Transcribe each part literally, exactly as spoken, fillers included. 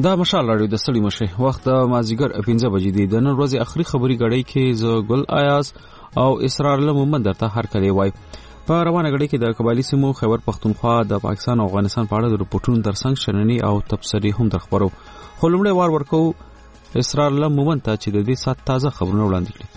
دا مشال راډیو د سړی مشه وخت د مازیګر پنځه بجې دی. د نن ورځې اخري خبري غړې کې ز ګل آیاز او اسرار الله محمد درته هر کله وای. په روانه غړې کې د قبایلی سیمو خیبر پختونخوا د پاکستان او افغانستان په اړه د رپورټونو ترڅنګ شننې او تبصرې هم درخبرو. خو لومړی وار ورکو اسرار الله محمد ته چې د دې سات تازه خبرونه وړاندې کړي.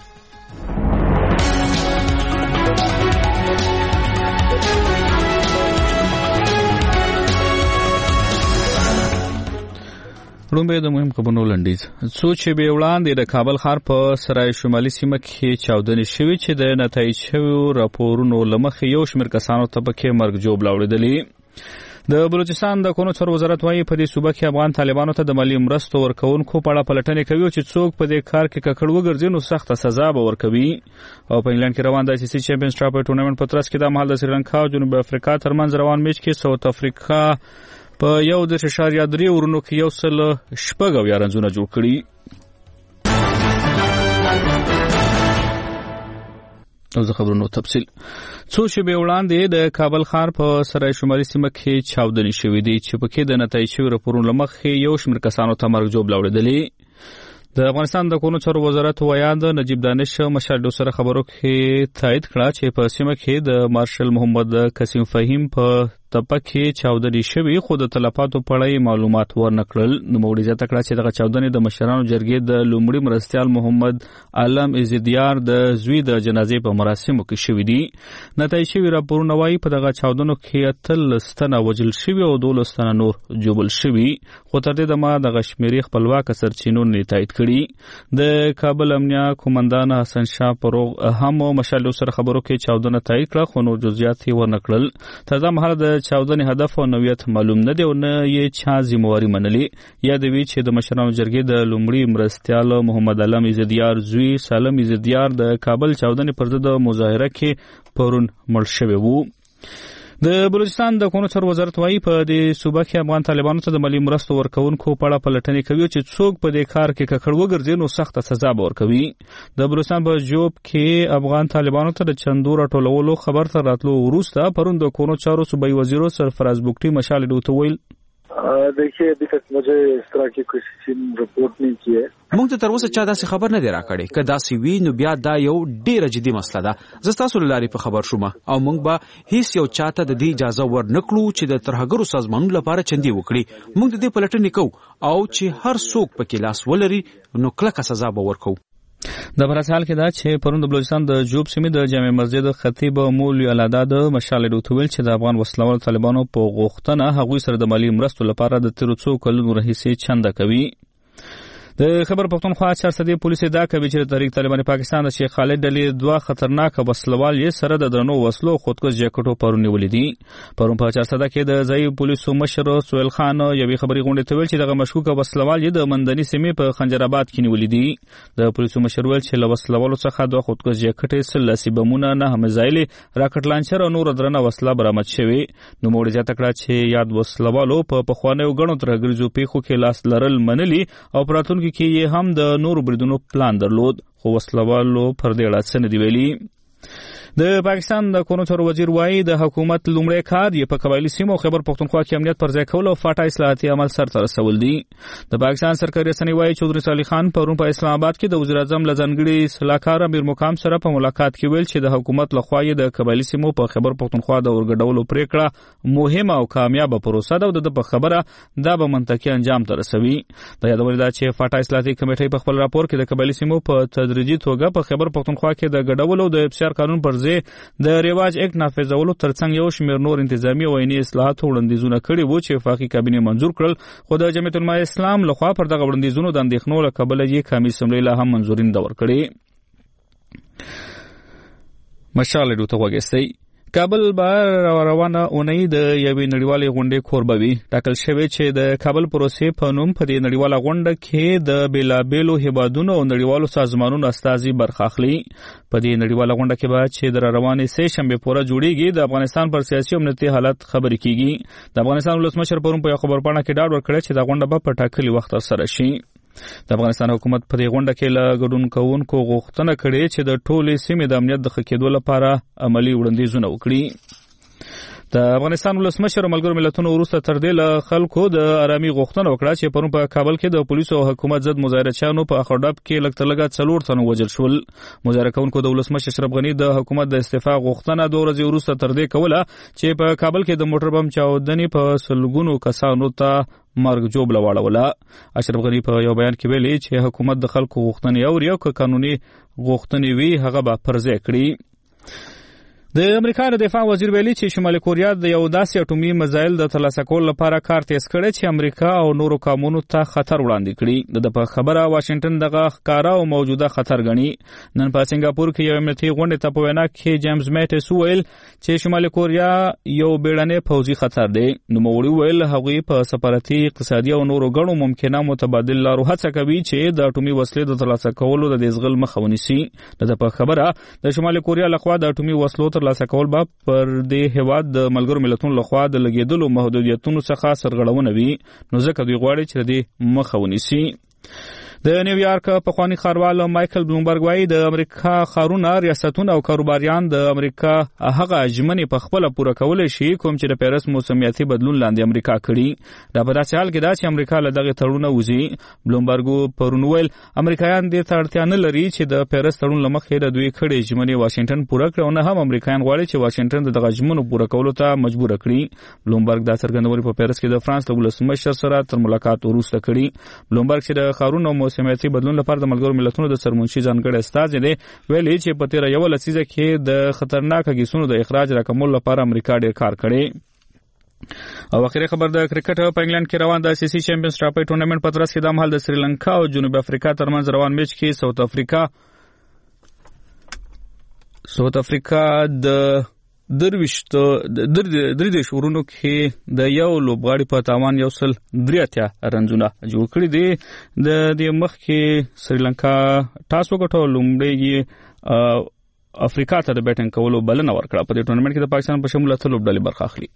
رومبه د مهم خبرونو لنډیز. څو چې به وړاندې د کابل ښار په سرای شمالي سیمه کې چاودنې شوې چې د نتایج شویو راپورونو لمخې یو شمېر کسانو ته پکې مرګ جوړ لاوړېدلې. د بلوچستان د کونو څور وزارت وايي په دې صوبه کې افغان طالبانو ته د مالی مرستو ورکوونکو په اړه پلټنې کوي چې څوک په دې کار کې ککړ وګرځي نو سخته سزا به ورکوي. او په انګلند کې روان د آی سی سی چیمپیونز ټراپي ټورنمنټ په ترڅ کې د مهال د سریلانکا او جنوب افریقا ترمنځ روان میچ کې ساوث افریقا په یو د ششاریا درې ورونو کې یو سل شپږ اویا رنزونه جوړ کړي. او زه خبرونو تفصیل. څو شپې وړاندې د کابل ښار په سرای شمالي سیمه کې چاودنې شوې دي چې پکې د نتایج شویو راپورونو له مخې یو شمېر کسانو ته مرګ ژوبله وړېدلې. د افغانستان د کونو چارو وزارت وایي د نجیب دانش مشال سره خبرو کې تایید کړه چې په سیمه کې د مارشل محمد قسیم فهیم په تپه کې چاودنې شوې خو د تلفاتو په اړه معلومات ورنکړل. نوموړي زیاته کړه چې دغه چاودنې د مشرانو جرګې د لومړي مرستیال محمد علم عزیدیار د زوی د جنازې په مراسمو کې شوې دي. نتایج شوي راپورونه وایي په دغه چاودنو کې اتلس تنه وژل شوي او دولس تنه نور ژوبل شوي. خو تر دې دمه دغه شمېرې خپلواکه سرچینو نه تایید کړي. د کابل امنیه قومندان حسن شاه پروغ هم مشال سره خبرو کې چاودنه تایید کړه خو نور جزئیات یې ورنکړل. تر دا مهاله د چاودنې هدف او نوعیت معلوم نه دی او نه یې چا ذمہواري منلې. یادوي چې د مشرانو جرګې د لومړي مرستیال محمد علم عزیدیار زوی سالم عزیدیار د کابل چاودنې پر ضد مظاهره کې پرون مړ شوی وو. د بلوچستان د کونو چارو وزارت وايي په دې صوبه کې افغان طالبانو ته د مالی مرستو ورکوونکو په اړه پلټنې کوي چې څوک په دې کار کې ککړ وګرځي نو سخته سزا به ورکوي. د بلوچستان په جوب کې افغان طالبانو ته د چندو راټولولو خبر تر راتلو وروسته پرون د کونو چارو صوبایي وزیر سرفراز بوکټي مشال ډوته ویل देखिए अभी तक मुझे इस तरह की कोई रिपोर्ट नहीं की है. موږ ته تر اوسه چا داسې خبر نه دی راکړی. که داسې وي نو بیا دا یو ډیره جدي مسله ده. زه ستاسو له لارې په خبر شوم او موږ به هیڅ یو چاته د دې اجازه ورنکړو چې د ترهګرو سازمانونو لپاره چندې وکړي. موږ د دې پلټنې کوو او چې هر څوک پکې لاس ولري نو کلکه سزا به ورکوو. د برحال کې دا چې پرون د بلوچستان د جوب سیمې د جامع مسجد خطیب مولوی الادا د مشال ډوتویل چې د افغان وسلوال طالبانو په غوښتنه هغوی سره د مالی مرستو لپاره د تیرو څو کلونو راهیسې چنده کوي. د خبر پختونخوا چارسدې پولیس دا کوي چې د تحریک طالبان پاکستان د شیخ خالد ډلې دوه خطرناک وسلوال یې سره د درنو وسلو خودکش جاکټو پرون نیولې دي. پرون په چارسده کې د ځای پولیسو مشر سویل خان یوې خبري غونډې ته ویل چې دغه مشکوک وسلوال یې د مندني سیمې په خنجرآباد کې نیولې دي. د پولیسو مشر ویل چې له وسلوالو څخه دوه خودکش جاکټې سلاسي بمونه نه همزایلې راکټ لانچر او نور درنه وسله برآمد شوې. نوموړي زیاته کړه چې یاد وسلوالو په پخوانیو غنو ترهګریزو پیښو کې لاس لرل منلي او پراتونکو کې یې هم د نورو بریدونو پلان درلود خو وسلوالو پر دې اړه څه نه دی ویلي. د پاکستان د کونو چارو وزیر وایي د حکومت لومړی کار یې په قبایلي سیمو او خیبر پختونخوا کې امنیت پر ځای کول او فاټا اصلاحاتي عمل سرته رسول دي. د پاکستان سرکاري رسنۍ وایي چودري صالح خان پرون په اسلام آباد کې د وزیر اعظم له ځانګړي سلاکار امیر مقام سره په ملاقات کې ویل چې د حکومت لخوا یې د قبایلي سیمو په خیبر پختونخوا د ورګډولو پریکړه مهمه او کامیابه پروسه ده او د په خبره دا به منطقي انجام ته رسوي. د یادول دا چې فاټا اصلاحاتي کمیټې په خپل راپور کې د قبایلي سیمو په تدریجي توګه په خیبر پختونخوا کې د ګډولو د افشار قانون پر ځای د ریواج اکټ نافذولو ترڅنګ یو شمېر نور انتظامی او عیني اصلاحات وړاندیزونه کړي وو چې وفاقي کابینه منظور کړل خو د جمعیت العلماء اسلام لخوا پر دغه وړاندیزونو د اندېښنو له کبله یې قومي اسمبلۍ له هم منظوري نه ورکړي. مشال ډوته وګستئ کابل به روانه اونۍ د یوې نړیوالې غونډې کوربه وي. ټاکل شوی چې د کابل پروسې په نوم په دې نړیواله غونډه کې د بېلابېلو هیوادونو او نړیوالو سازمانونو استازي برخه اخلي. په دې نړیواله غونډه کې به چې د روانې سې شنبې پوره جوړیږي د افغانستان پر سیاسي او امنیتي حالت خبرې کیږي. د افغانستان ولسمشر پرون په یو خبرپاڼه کې ډاډ ورکړی چې دا غونډه به په ټاکلي وخت سره شي. د افغانستان حکومت په دې غونډه کې له ګډون کوونکو غوښتنه کړې چې د ټولې سیمې د امنیت د ښه کېدو لپاره عملي وړاندیزونه وکړي. د افغانستان ولسمشر ملګرو ملتونو وروسته تر دې له خلکو د آرامي غوښتنه وکړه چې پرون په کابل کې د پولیسو او حکومت ضد مظاهرچیانو په اخړډب کې لږ تر لږه څلور تنه وژل شول. مظاهره کوونکو د ولسمشر اشرف غني د حکومت د استعفا غوښتنه دوه ورځې وروسته تر دې کوله چې په کابل کې د موټر بم چاودنې په سلګونو کسانو ته مرګ جوړه واړوله. اشرف غني په یو بیان کې ویلي چې حکومت د خلکو غوښتنې اوري او که قانوني غوښتنې وي هغه به پرځای کړي. د امریکا د دفاع وزیر ویلي چې شمالي کوریا د یو داسې اټومي میزایل د ترلاسه کولو لپاره کار تیز کړی چې امریکا او نورو قومونو ته خطر وړاندې کړي. د په خبره واشنگټن دغه ښکارا او موجوده خطر ګڼي. نن په سنگاپور کې یو امنیتي غونډه ته په وینا کې جیمز میټس ویل چې شمالي کوریا یو بیړنی پوځي خطر دی. نو موړي ویل هغوی په سفارتي اقتصادي او نورو غړو ممکنه متبادل لارو هڅه کوي چې د اټومي وسلې د ترلاسه کولو د دزغل مخه ونیسي. د په خبره د شمالي کوریا لخوا د اټومي وسلو ترلاسه کول به پر دې هیواد د ملګرو ملتونو لخوا د لګیدلو محدودیتونو څخه سرغړونه وي. نو ځکه دوی غواړي چې دې مخه ونیسي. د نیویارک پخوانی ښاروال مایکل بلومبرګ وایي د امریکا ښارونه ریاستونه او کاروباریان د امریکا هغه ژمنې په خپله پوره کولی شي کوم چې د پیرس موسمیاتي بدلون لاندې امریکا کړي. دا په داسې حال کې ده چې امریکا له دغې تړونه وځي. بلومبرګ پرون ویل امریکایان دې ته اړتیا نه لري چې د پیرس تړون له مخې د دوی کړې ژمنې واشنګټن پوره کړي او نه هم امریکایان غواړي چې واشنګټن د دغه ژمنو پوره کولو ته مجبوره کړي. بلومبرګ دا څرګندونې په پیرس کې د فرانس د ولسمشر سره تر ملاقات وروسته کړي. بلومبرګ چې د ښارونو موسمیاتي بدلون لپاره د ملګرو ملتونو د سرمنشي ځانګړي استازی دی ویلي چې په تیره یوه لسیزه کې د خطرناک ګیسونو د اخراج راکمولو لپاره امریکا ډېر کار کړی. او اخیری خبر د کرکټ په انګلند کې روان د آسیسي چیمپیونز ټرافي ټورنمنت په ترڅ کې د مهال د سریلانکا او جنوب افریقا ترمنځ روان میچ کې ساوث افریقا ساوث افریقا د درویشت درې دیش ورونو کې د یو لوبغاړي په تاوان یو سل درې اتیا رنزونه جوړ کړي دي. د دې مخ کې سریلانکا ټاس وګټو لومړی افریقا ته د بیټینګ کولو بلنه ورکړه. په دې ټورنمنت کې د پاکستان په شمول اتلس لوبډلې برخه اخلي.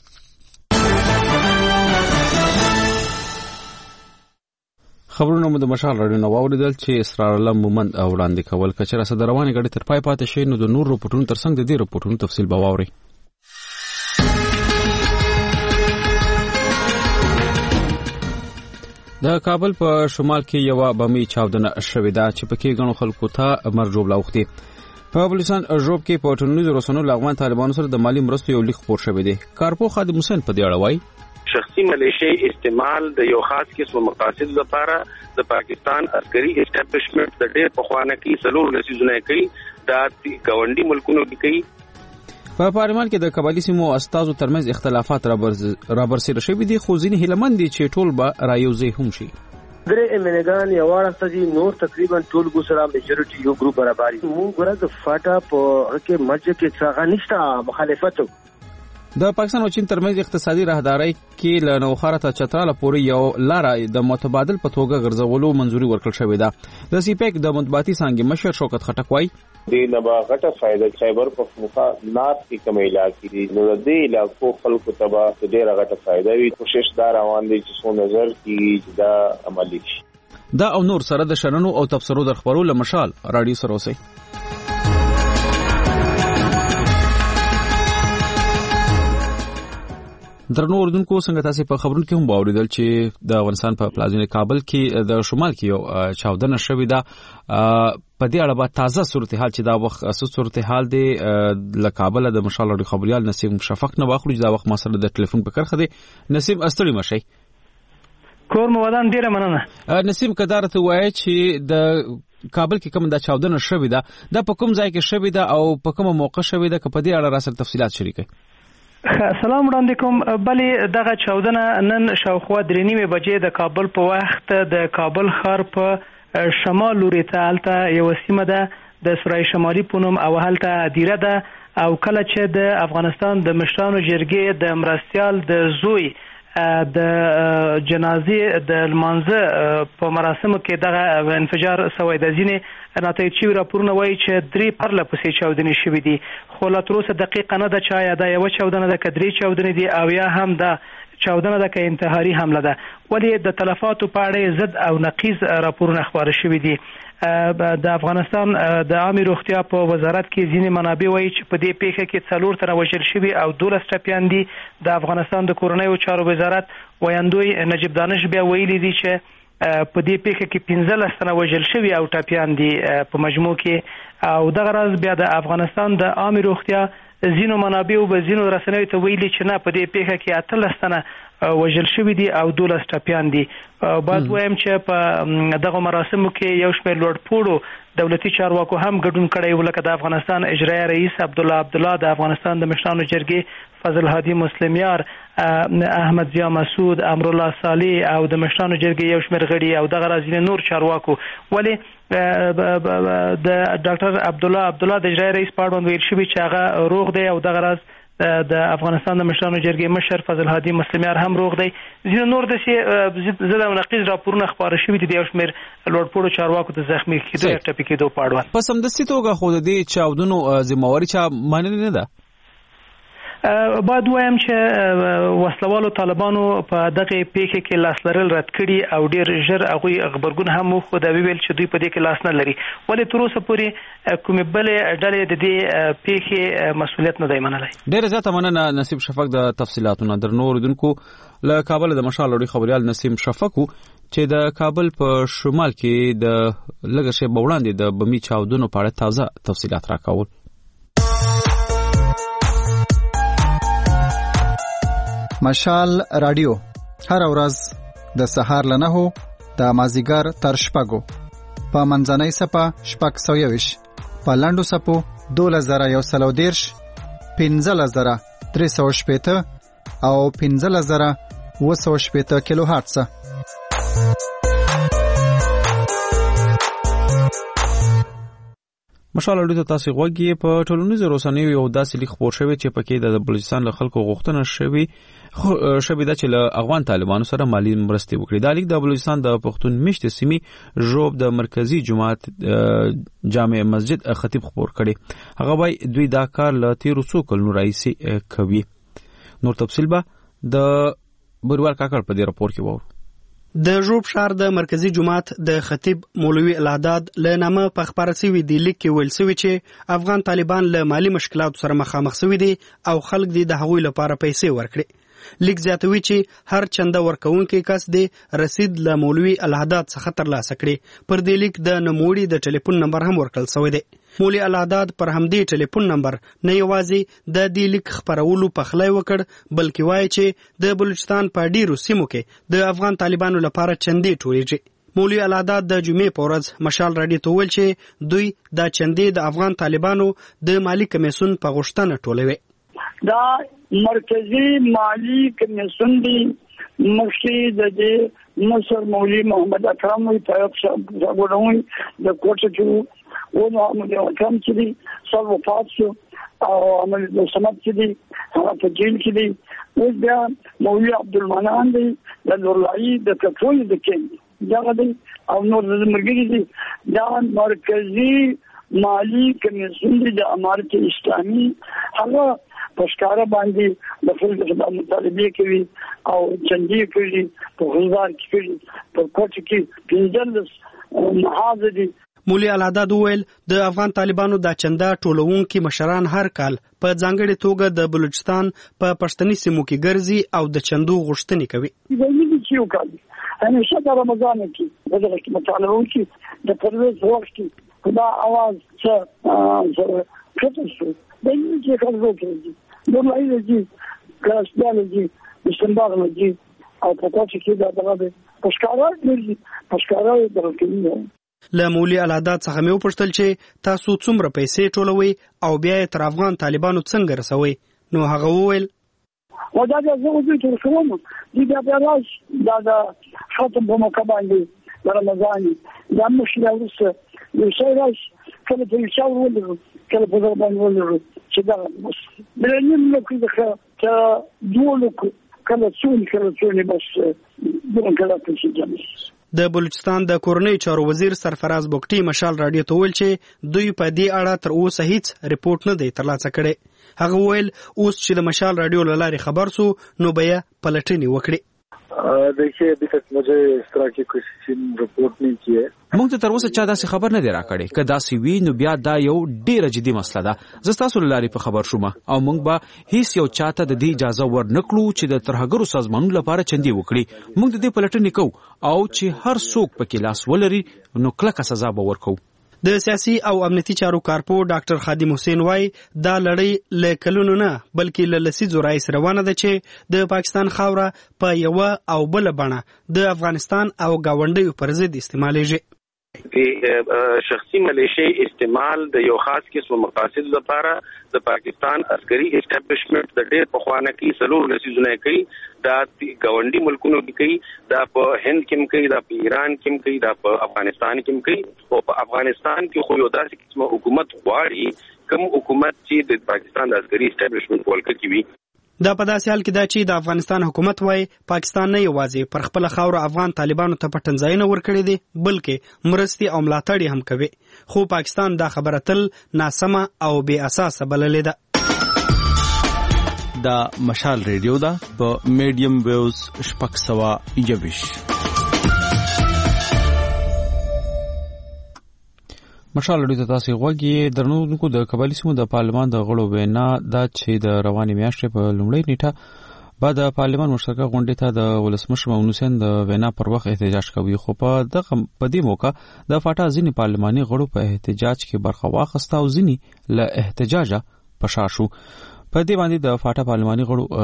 خبرونه مو د مشال راډیو نو واوریدل چې اسرار الله مومند وړاندې کول کچره سره روانه غړي تر پای پاتې شي. نو د نور رپورټونو ترڅنګ د دې رپورټونو تفصیل به واوري. د کابل په شمال کې یو بمي چاودنه شوې ده چې پکې غنو خلکو ته مرجوب لاوختي. په بلوچستان ژوب کې په ټولنیزو رسنیو افغان طالبانو سره د مالی مرستو یو لیک خبر شوی دی. کارپو خادم حسین په دې اړه وایي شخصي ملیشي استعمال د یو خاص قسم مقاصد لپاره د پاکستان عسکري اسټابلیشمنت د ډېر پخوانه کې سلور لسیزونه کوي د ګاونډي ملکونو کې کوي. په پارلمان کې د قبایلی سیمو استازو ترمنځ اختلافات رابرسېره شوي دي خو ځینې هیلهمند دي چې ټول به رايوځای هم شي. درې امنګان یو ورستدي نور تقریبا ټول ګسرا میجورټي یو ګروپ برابري مونږ ګره د فاټا په کې مرجه کې څنګه نشته مخالفت. د پاکستان او چین ترمنځ اقتصادي راهداري کې له نوخاره ته چتراله پورې یو لار د متبادل په توګه غرضولو منځوري ورکړل شوې ده. د سیپیک د مطبوعاتي څانګې مشر شوکت خټک وایي د نبا غټه فائدہ خیبر پختونخوا نات کې کوم علاقې دي نو د دې علاقو خلکو ته به ډېره غټه فائدہ وي. کوشش دا روان دي چې څو نظر کې دا عملي شي. دا او نور سره د شننو او تبصرو در خبرولو مشال رادیو سره اوسئ. درنو اردوونکو څنګه تاسو په خبرونو کې هم باوریدل چې د افغانستان په پلازمینه کابل کې د شمال کې یو چاودنه شوې ده. په دې اړه به تازه صورتحال چې دا وخت اساس صورتحال دی له کابل د مشال اړو خبريال نسیم شفق نه واخلو چې دا وخت ما سره د ټلیفون په کرخه دی. نسیم استړی مشي کور مو ودان ډیره مننه. نسیم کدارته وایي چې د کابل کې کوم د چاودنه شوې ده دا په کوم ځای کې شوې ده او په کومه موقع شوې ده که په دې اړه را سره تفصيلات شریکه. سلام وړاندې کوم. بلې دغه چاودنه نن شاوخوا درې نیمې بجې د کابل په وخت د کابل ښار په شمال لوري ته هلته یوه سیمه ده د سرای شمالي په نوم او هلته دیره ده او کله چې د افغانستان د مشرانو جرګې د مرستیال د زوی د جنازې د لمانځه په مراسمو کې دغه انفجار شوی د ځینې نتایج چې راپورونه وایي چې درې پرله پسې چاودنې شوې دي خو لا تر اوسه دقیقه نه ده چې آیا دا یوه چاودنه ده که درې چاودنې دي او یا هم دا چاودنه ده که انتحاري حمله ده. ولې د تلفاتو په اړه ضد او نقیض راپورونه خپاره شوي دي. د افغانستان د عامه روغتیا په وزارت کې ځینې منابع وایي چې په دې پیښه کې څلور تنه وژل شوي او دولس ټپیان دي. د افغانستان د کورنیو چارو وزارت ویاندوی نجیب دانش بیا ویلي دي چې په دې پیښه کې پنځلس تنه وژل شوي او ټپیان دي په مجموع کې. او دغه راز بیا د افغانستان د عامه روغتیا ځینو منابعو به ځینو رسنیو ته ویلي چې نه په دې پیښه کې اتلس تنه وژل شوي دي او دولس ټپیان دي. باید وایم چې په دغه مراسمو کې یو شمېر لوړپوړو دولتي چارواکو هم ګډون کړی و، لکه د افغانستان اجرایه رئیس عبدالله عبدالله، د افغانستان د مشرانو جرګې فضل هادي مسلمیار، احمد ضیا مسعود، امرالله صالح او د مشرانو جرګې یو شمېر غړي او دغه راز نور چارواکو. ولې د ډاکټر عبدالله عبدالله د اجرایه رئیس په اړوند ویل شوي چې هغه روغ دی او دغه راز د افغانستان د مشرانو جرګې مشر فضل هادي مسلمیار هم روغ دی. ځینې نور داسې ضد او نقیض راپورونه خپاره شوي دي د یو شمېر لوړپوړو چارواکو د زخمي کېدو یا ټپي کېدو په اړوند. په سمدستي توګه خو د دې چاودنو ذمهواري چا منلې نه ده. باید وایم چې وسلوالو طالبانو په دغه پیښه کې لاس لرل رد کړي او ډیر ژر هغوی خبرګون هم وخو دا ویل چې دوی په دې کې لاس نه لري. ولې تر اوسه پورې کومې بلې ډلې د دې پیښې مسؤلیت نه دی منلی. ډیره زیاته مننه نصیب شفق د تفصیلاتونو. درنو اوریدونکو له کابل د مشال لوړي خبريال نسیم شفق چې د کابل په شمال کې د لږه شیبه وړاندې د بمي چاودنو په اړه تازه تفصیلات راکول. مشال رادیو هر ورځ د سهار له نهو د مازیګر تر شپږو په منځنۍ صفه شپږ سوه یوویش، په لنډو صفو دولس زره یو سل او دېرش، پنځلس زره درې سوه شپېته او پنځلس زره اووه سوه شپېته کیلو هرتزه. مشال اړیدو تاسو غوږی په ټولنیزو رسنیو یو داسې لیک خپور شوی چې پکې د بلوچستان له خلکو غوښتنه شوی شوی د چې له افغان طالبانو سره مالی مرستې وکړي. دا لیک د بلوچستان د پښتون میشتې سیمې ژوب د مرکزی جماعت جامع مسجد خطیب خپور کړي. هغه وايي دوی دا کار له تیرو څو کلونو راهیسې کوي. نور تفصیل به د بروال کاکړ په دې راپور کې وو. د ژوب ښار د مرکزی جماعت د خطیب مولوي العداد له نامه په خبره سوي دی لیک کې ویل سوي چې افغان طالبان له مالی مشکلاتو سره مخامخ سوي دي او خلک دي د هغوی لپاره پیسې ورکړي. لیک زیاتوي چې هر چنده ورکوونکی کس دی رسید له مولوي العداد څخه ترلاسه کړي. پر دې لیک د نوموړي د ټلیفون نمبر هم ورکړل سوی دی. مولوي العداد پر همدې ټلیفون نمبر نه یوازې د دې لیک خپرولو پخلی وکړ بلکې وایي چې د بلوچستان په ډیرو سیمو کې د افغان طالبانو لپاره چندې ټولیږي. مولوي العداد د جمعې په ورځ مشال راډیو ته وویل چې دوی دا چندې د افغان طالبانو د مالی کمیسیون په غوښتنه ټولوي. دا مرکزی مالی کمیسیون دی مخکې د دې مصر مولوي محمد اکرم وی طیب صاحب غوډوي د کوټه کې و نو محمد اکرم چې دی سر وفات شو او عمل د سمت چې دی هغه په جیل کې دی. اوس بیا مولوي عبدالمنان دی د نورلایي د کټول د کې دا دی او نور د مرګري دی. دا مرکزی مالی کمیسیون دی د امارت اسلامي هغه پښکارا باندې د خلکو د مطالبه کوي او چندې کوي په غلظار کې کوي په کوټ کې پنځلس محاذ دي. مولوي العداد ویل د افغان طالبانو د چنده ټولونکو مشران هر کال په ځانګړي توګه د بلوچستان په پښتني سیمو کې ګرځي او د چندو غوښتنې کوي. دغه چې یو کال همیشه د رمضان کې دغه کې مطالبه وکړي د پرويز وخت کې خدا आवाज څه کته شو د یوه چې خلکو کې د لایي دي کلاسیال دي استنباغ دي او په کوڅه کې دا دغه پښکارا دي پښکارا درکې. له مولوي العداد څخه مې وپوښتل چې تاسو څومره پیسې ټولوي او بیا یې تر افغان طالبانو څنګه رسوي؟ نو هغه وویل و دا د زه دوی تر کوم دي بیا بیا راش دا د ختم په موقع باندې د رمضان دا مشکل اوسه یو شی راش کله چې شاو ولرو کله په ځای باندې ولرو چې دا بلنیم نو کې چې دوه کله څون کله څون بس دغه کله چې جامې د بلوچستان د کورنۍ چارو وزیر سرفراز بوکټي مشال رادیو ته ویل چې دوی په دې اړه تر اوسه هیڅ ریپورت نه دی ترلاسه کړی. هغه ویل اوس چې د مشال رادیو له لارې خبر سو نو به یې پلټنې وکړي. देखिए अभी तक मुझे इस तरह की कोई रिपोर्ट नहीं की है. موږ ته تر اوسه چا داسې خبر نه دی راکړی. که داسې وي نو بیا دا یو ډیره جدي مسله ده. زه ستاسو له لارې په خبر شوم او موږ به هیڅ یو چاته د دې اجازه ورنکړو چې د ترهګرو سازمانونو لپاره چندي وکړي. موږ د دې پلټنې کوو او چې هر څوک پکې لاس ولري نو کلکه سزا به ورکوو. د سیاسي او امنیتي چارو کارپو ډاکټر خادم حسین وای دا لړۍ له کلونو نه بلکې له لسیزو راهیسې روانه ده چې د پاکستان خاوره په یوه او بله بڼه د افغانستان او ګاونډیو پر ضد استعمالیږي. د شخصي ملیشي استعمال د یو خاص قسم مقاصد لپاره د پاکستان عسکري اسټابلیشمنت د ډېر پخوانه کې سلور لسیزونه کوي. دا ګاونډي ملکونو کې کوي، دا په هند کې کوي، دا په ایران کې کوي، دا په افغانستان کې کوي. او په افغانستان کې خو یو داسې قسمه حکومت غواړي کوم حکومت چې د پاکستان د عسکري اسټابلیشمنت ولکه کوي. دا په داسې حال کې ده چې د افغانستان حکومت وای پاکستان نه یوازې پر خپل خاوره افغان طالبانو ته پټنځایونه ورکړي دي بلکې مرستي او ملاتړ هم کوي. خو پاکستان دا خبره تل ناسمه او بې اساسه بللې ده. دا مشال ریډیو ده په میډیم ویوز شپږ سوه یوویش. مشال لري ته تاسو غوږی درنونکو د قبایلی سیمو د پارلمان د غړو وینا دا چې د رواني میاشتې په لومړۍ نیټه بعد د پارلمان مشترکه غونډې ته د ولسمشر ممنون حسین د وینا پر وخت احتجاج کوي. خو په دغه په دې موقع د فاټا ځینې پارلماني غړو په احتجاج کې برخه واخیسته او ځینې له احتجاجه پشا شو. په دې باندې د فاټا پارلماني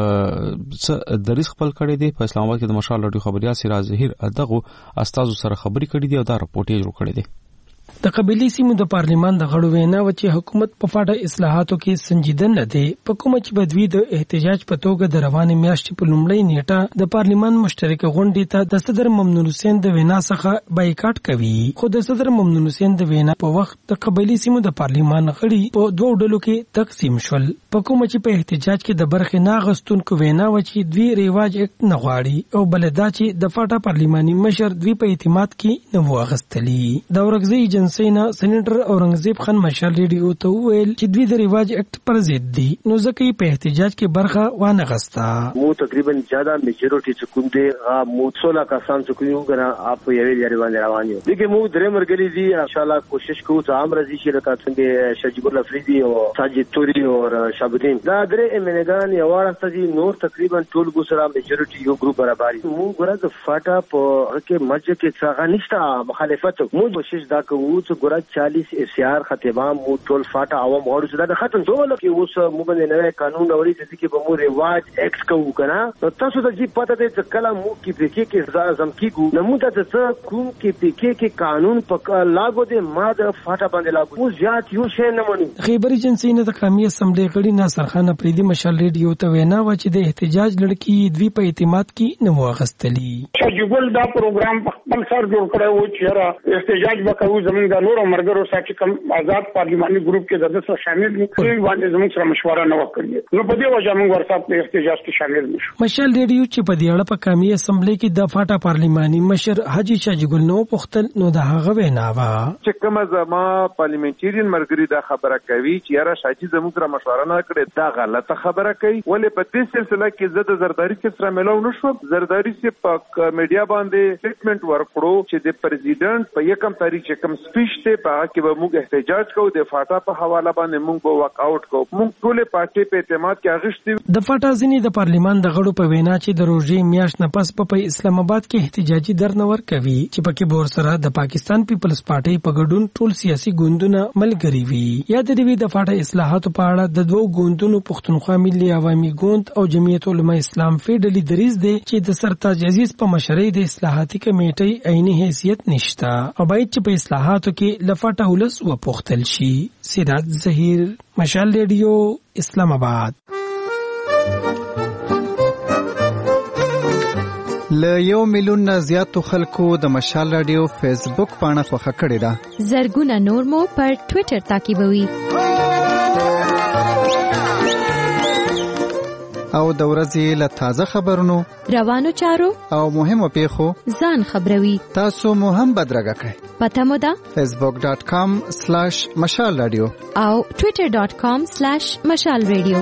غړو دریځ خپل کړی دی. په اسلام آباد کې د مشال لري خبريال سراج ظهیر دغه استادو سره خبري کړې دي او دا رپورټ یې جوړ کړی دی. د قبایلی سیمو د پارلمان د غړو وینا و چې حکومت په فاټا اصلاحاتو کې سنجیده نه دی. په کومه چې بدوی د احتجاج په توګه د روانې میاشتې په لومړۍ نیټه د پارلمان مشترکه غونډې ته د صدر ممنون حسین د وینا څخه بایکاټ کوي. خو د صدر ممنون حسین د وینا په وخت د قبایلی سیمو د پارلمان غړي په دوه ډلو کې تقسیم شول. په کومه چې په احتجاج کې د برخې نه غستونکو وینا و چې دوی ریواج اکټ نه غواړي او بل دا چې د فاټا پارلماني مشر دوی په اعتماد کې نه واغستلی. د ورغزي سینا سېنیټر اورنګزیب خان مشال ریډیو ته ویل چې دوی د ریواج اکټ پر ضد دي نو ځکه په احتجاج کې برخه وانه غستا. مو تقریبا زیاده میجورټي چې کوم دی مو سولہ کسان چې کوم غره اپ یې لري باندې روان یو. دغه مو درې مرګلي دي ان شاء الله کوشش کوو چې عام رضی شي لکه څنګه شجیب الله فریدي او ساجد توري او شابدین دا درې امنګان یو واسطه دي. نور تقریبا ټول ګو سره میجورټي یو ګروپ برابري. مو غره د فاټا په کې مرجه کې څنګه نشته مخالفت. مو کوشش دا کوو چې ګره چالیس اسیار خطیبان مو ټول فاټا عوام غوړو چې دا ختم ټول کې اوس مو باندې نوې قانون اوري چې کې به مو ریواج اکټ کوو کنه. نو تاسو ته جی پته ده چې کله مو کې پکې کې ځم کیګو نو مو ته څه کوم کې پکې کې قانون په لاګو دي ما د فاټا باندې لاګو مو زیات یو شی نه منو. خیبر ایجنسی نه د قومي اسمبلی غړي ناصر خان پریدي مشال ریډیو ته وینا و چې د احتجاج لړکی دوی په اعتماد کې نه واغستلی. شجګل دا پروګرام خپل سر جوړ کړو چې احتجاج وکړو زمونږ د نورو مرګرو سره کوم آزاد پارلماني ګروپ کې د دسه شامل دي دوی باندې زموږ سره مشوره نه وکړي نو په دې وجه موږ ورته په احتجاج کې شامل نشو. مشال ریډیو چې په دې اړه په قومي اسمبلی کې د فاټا پارلماني مشر حاجی شجګل نو پختل نو د هغه وینا وا چې کومه زما پارلیمنټریان مرګري دا خبره کوي چې یاره شاجي زموږ سره مشوره نه کړې دا غلطه خبره کوي. ولې په دې سلسله کې زه د زرداری سره ملو نشو. زرداری سره په میډیا باندې سټیټمنټ ورکړو چې د پریزیډنټ په یکم تاریخ چې کوم سپیچ ته په هغه کې به موږ احتجاج کوو د فاټا په حواله باندې موږ به واک اوټ کوو. موږ ټول پارټي په اعتماد کې اغشتي. د فاټا ځینې د پارلمان د غړو په وینا چې د روزي میاشت نه پس په اسلام آباد کې احتجاجي درنور کوي چې پکې بور سره د پاکستان پیپلز پارټي په ګډون ټول سیاسي ګوندونه ملګری وي. یا د دې د فاټا اصلاحاتو په اړه د دوو ګوندونو پښتونخوا ملي عوامي ګوند او جمعیت علماء اسلام فیډلی دریز دي چې د سرتاج عزیز په مشرۍ د اصلاحاتي کمیټې عیني حیثیت نشته او باید چې په اصلاحاتو کې لفاټه ولس و پختل شي. سراج ظهیر مشال ریډیو اسلام آباد. ل یو میلیون نه زیاتو خلکو د مشال رادیو فیسبوک پاڼه خوښه کړې ده. زرګونه نور مو پر ټوئیټر تعقیبوي. او د ورځې له تازه خبرونو روانو چارو او مهمو پیښو ځان خبروي. تاسو مو هم بدرګه کړئ. پته مو ده فیسبوک ډاٹ کام سلاش مشال رادیو او ټویټر ډاٹ کام سلاش مشال رادیو.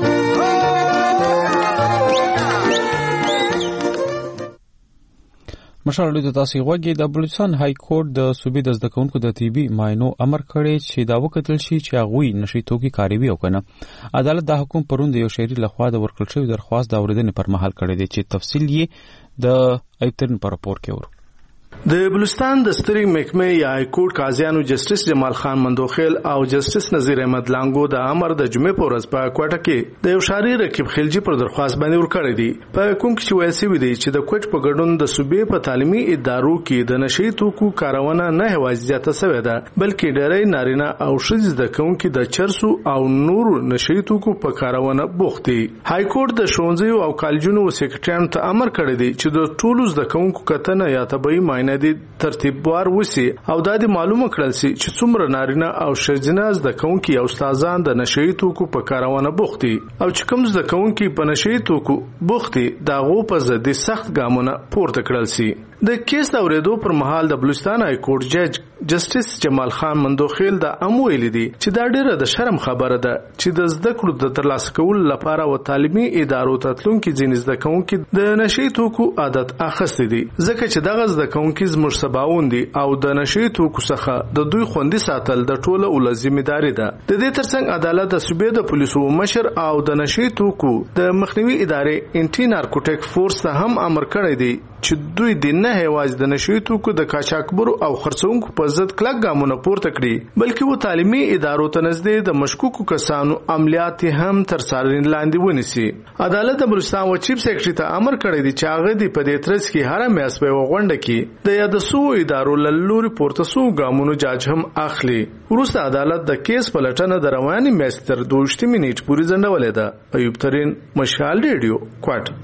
مشال رادیو ته تاسو غوږی. د بلوچستان های کورټ د صوبې د زده کوونکو د طبي معاینو امر کړی چې دا وکتل شي چې هغوی نشي توکي کاروي او کنه. عدالت د حکومت پروند یو شهري لخوا د ورکړل شوی درخواست د اوریدنې پر مهال کړی دی چې تفصیل یې د ایپترن پر راپور کې ورو. د بلوچستان د ستري محکمې یا های کورټ قاضیانو جسټس جمال خان مندوخیل او جسټس نذیر احمد لانګو د امر د جمعې په ورځ په کوټه کې د یو شاري رقیب خلجی پر درخواست باندې ورکړی دی. په کوم کې چې وایي سوي دی چې د کوټ په ګډون د صوبې په تعلیمي ادارو کې د نشي توکو کارونه نه هوازي زیاته شوې ده بلکې ډېرې نارینه او ښځې د کوونکو د چرسو او نور نشي توکو په کارونه بوخت دي. های کورټ د ښوونځیو او کالجونو سیکریټریانو ته امر کړی دی چې د ټولو د کوونکو کتنه یا طبي معاینه د ترتیبوار وسی او د دې معلومه کړل سي چې څومره نارینه او ښځینه زده کوونکي او استادان د نشي توکو په کارونه بوخت دي او چې کوم زده کوونکي په نشي توکو بوخت دي دا غو په ضد سخت ګامونه پورته کړل سي. د کیس د اوریدو پر مهال د بلوچستان های کورټ جج جسټس جمال خان مندوخیل د امویل دي چې دا ډیره د شرم خبره ده چې د زده کړو د ترلاسه کولو لپاره و تعلیمي ادارو ته تلونکي ځینې زده کوونکي د نشي توکو عادت اخستې دي ځکه چې دغه زده کوونکي زموږ سباوون دي او د نشي توکو څخه د دوی خوندي ساتل د ټوله ولس ذمہداري ده. د دې ترڅنګ عدالت د صوبې د پولیسو مشر او د نشي توکو د مخنیوي ادارې انټي نارکوټیک فورس ته هم امر کړی دی چې دوی د نه هواز د نشي توکو د قاچاقبرو او خرڅونکو په ضد کلک ګامونه پورته کړي بلکې و تعلیمي ادارو ته نږدې د مشکوکو کسانو عملیات هم تر څارنې لاندې ونیسي. عدالت د بلوچستان و چیف سیکرټری ته امر کړی دی چې هغه د په دې ترڅ کې هر میاشت په غونډه کې د یاد سو ادارو لوري پورته سو ګامونو جاج هم اخلي. وروسته عدالت د کیس په لټنه د رواني میاشت تر دوه نیټ پورې ځنډولې ده. ایوب ترين مشال ریډیو کوټ.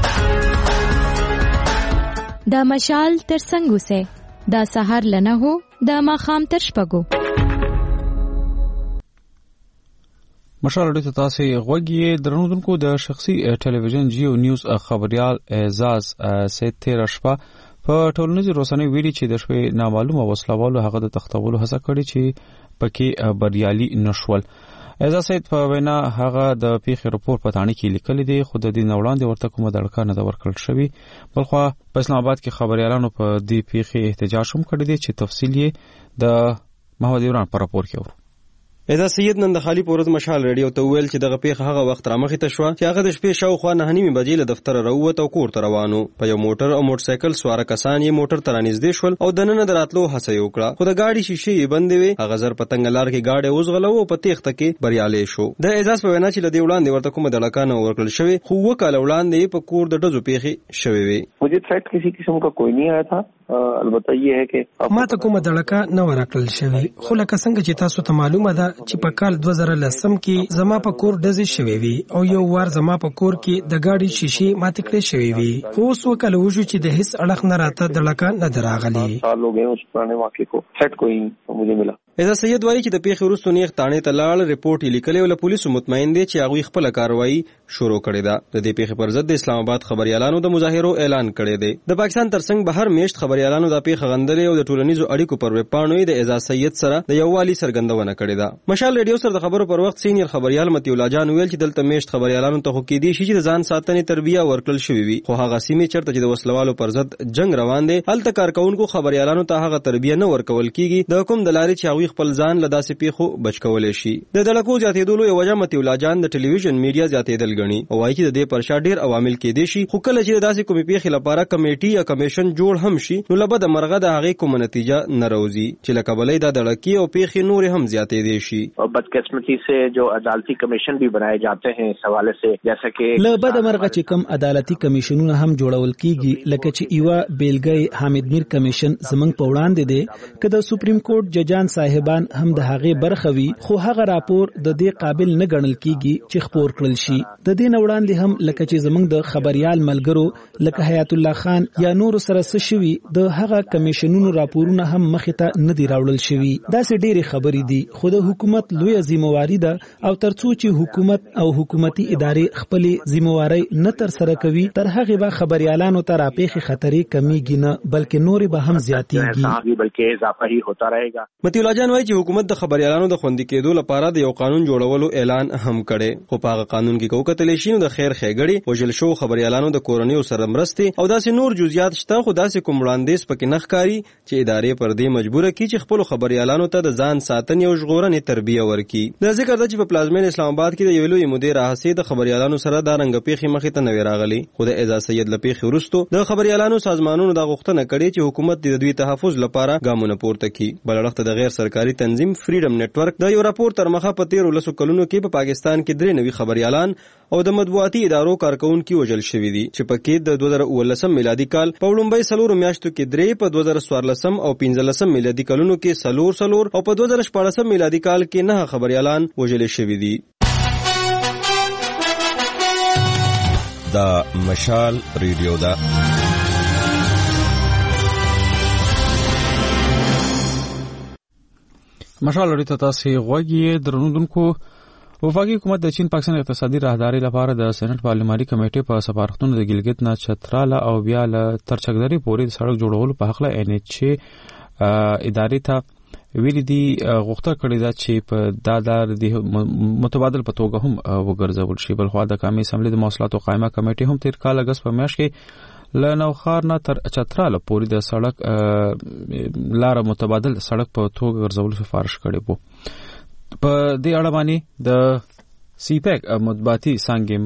د مشال تر څنګه سه د سحر لنه هو د ماخام تر شپګو. مشال ډیټا تاسو غوږی درنودونکو د شخصي ټلویزیون جیو نیوز خبريال اعزاز سید تیر شپه په ټولنیزو رسنیو ویلي چې د شپې نامعلومه وسلوالو هغه د تختولو هڅه کړې چې پکې بریالي نشول. اعزاز سید په وینا هغه د پیښې راپور په تاڼي کې لیکل دي خو د دې وړاندې ورته کومه دړکه نه دا ورکړل شوی بلخو په اسلام آباد کې خبريالانو په دې پیښې احتجاج هم کړی دی چې تفصیل یې د محمد عمران پر راپور کې ورو. اعزاز سید نن د خالی پورز مشال ریډیو ته ویل چې دغه پیښه هغه وخت رامخې ته شو چې هغه د شپې شاوخوا نه نیمه بجې له دفتر راووت او کور ته روانو. په یو موټر او موټر سایکل سوار کسان یې موټر ته رانږدې شول او د نن دراتلو هڅه یې وکړه خو د گاډي شیشې یې بندې وې. هغه زر پتنګ لار کې گاډي وزغلو او په تیښته کې بریالي شو. د اعزاز په وینا چې لدی وړاندې ورته کومه دړکه نه ورکړل شوی خو وکاله وړاندې په کور د ډزو پیښې شوی وي. مجھے تھریٹ کسی قسم کا کوئی نہیں آیا تھا. البته یہ ہے کہ ما ته کومه دړکه نه ورکړل شوی خو لکه څنګه چې تاسو ته معلومه ده چې په کال دوه زره لسم کې زما په کور ډزې شوی وي او یو وار زما په کور کې د گاډي شیشې ماتې کړې شوی وي خو اوس وکاله وشو چې د هیڅ اړخ نه راته دړکه نه دراغلي. سال ہو گئے اس پرانے واقعے کو تھریٹ کوئی مجھے ملا. اعزاز سید وایي چې د پیښې وروسته نیغ تاڼې ته لاړ ریپورت یې لیکلی او له پولیسو مطمئن دی چې هغوی خپله کاروایي شروع کړې ده. د دې پیښې پر ضد د اسلام آباد خبریالانو د مظاهرو اعلان کړی دی. د پاکستان ترڅنګ بهر میشت خبریالانو دا پیښه غندلې او د ټولنیزو اړیکو پر ویبپاڼو یې د اعزاز سید سره د یووالي څرګندونه کړې ده. مشال ریډیو سره د خبرو پر وخت سینیر خبریال مطیع الله جان ویل چې دلته میشت خبریالانو ته خو کېدی شي چې د ځان ساتنې تربیه ورکړل شوې وي خو هغه سیمې چېرته چې د وسلوالو پر ضد جنګ روان دی هلته کارکوونکو خبریالانو ته هغه تربیه نه ورکول کېږي د کوم د لارې چې هغوی خپل ځان له داسې پیښو بچ کولی شي. د دړکو زیاتېدلو یوه وجه مطیع الله جان د ټلویزیون میډیا زیاتېدل ګڼي او وایي چې د دې پر شا ډېر عوامل کېدی شي خو کله چې د داسې کومې پیښې لپاره کمیټي یا کمیشن جوړ هم شي نو له بده مرغه د هغې کومه نتیجه نه راوځي چې له کبله دا دړکې او پیښې نورې هم زیاتېدی شي. بدقسمتی سے جو عدالتی کمیشن بھی بنائے جاتے ہیں اس حوالے سے جیسا کہ له بده مرغه چې کوم عدالتي کمیشنونه هم جوړول کیږي لکه چې ایوا بیلګی حامد میر کمیشن زمنګ په وړاندې دی که د سپریم کورټ ججان صاحبان هم د هغې برخه وي، خو هغه راپور د دې قابل نه ګڼل کیږي چې خپور کړل شي. د دې نه وړاندې هم لکه چې زموږ د خبريال ملګرو لکه حیات الله خان یا نور سره څه شوي، د هغه کمیشنونو راپورونه هم مخې ته نه دي راوړل شوي. داسې ډېرې خبرې دي، خو د حکومت لویه ذمہواري ده او ترڅو چې حکومت او حکومتي ادارې خپلې ذمہواري نه ترسره کوي، تر هغې به خبريالانو ته راپېښې خطرې کمیږي نه، بلکې نورې به هم زیاتېږي. بلکې اضافه هی ہوتا رہے گا. مطیع الله جان وایي چې حکومت د خبريالانو د خوندي کېدو لپاره د یو قانون جوړولو اعلان هم کړي، خو په هغه قانون کې کوکتل شي نو د خیر ښېګړې وژل شو خبريالانو د کورنیو سره مرستې او داسې نور جزئیات شته، خو داسې کوم وړاندیز پکې نه ښکاري چې ادارې پر دې مجبوره کړي چې خپلو خبريالانو ته د ځان ساتنې او ژغورنې تربیه ورکړي. د ذکر ده چې په پلازمین اسلام آباد کې د یوې لویې مودې راهیسې د خبريالانو سره دا رنګه پیښې مخې ته نه وې راغلي، خو د اعزاز سید له پیښې وروسته د خبريالانو سازمانونو دا غوښتنه کړې چې حکومت د دوی تحفظ لپاره ګامونه پورته کړي. بل اړخ د غیر سرکاري تنظیم فریډم نتورک د یو راپور تر مخه په تیرو لسو کلونو کې په پاکستان کې درې نوي خبريالان او د مطبوعاتي ادارو کارکونکي وژل شوي دي، چې پکې د دوه زره اوولسم میلادي کال په لومړۍ څلورو میاشتو کې درې، په دوه زره څوارلسم او پنځلسم میلادي کلونو کې څلور څلور او په دوه زره شپاړسم میلادي کال کې نه خبريالان وژل شوي دي. دا مشال ریډیو ده. مشال ریډیو ته تاسو غوږی درنوونکو. وفاقي حکومت د چین پاکستان اقتصادي راهداري لپاره د سېنات پارلماني کمیټې په سفارتونو د ګلګت نه چتراله او بیا له ترچکدري پورې د سړک جوړولو په حق له ان ایچ ادارې ته ویلي دي غوښتنه کړې ده چې په دادار د متبادل په توګه هم وګرځول شي. بل خو د قومي اسمبلی د مواصلاتو قائمه کمیټې هم تیر کال اگست په میاشت کې له نوښار نه تر چتراله پورې د سړک لار متبادل سړک په توګه ګرځولو سفارش کړې وو. په دې اړه باندې د سی پیک مطبوعاتي څانګې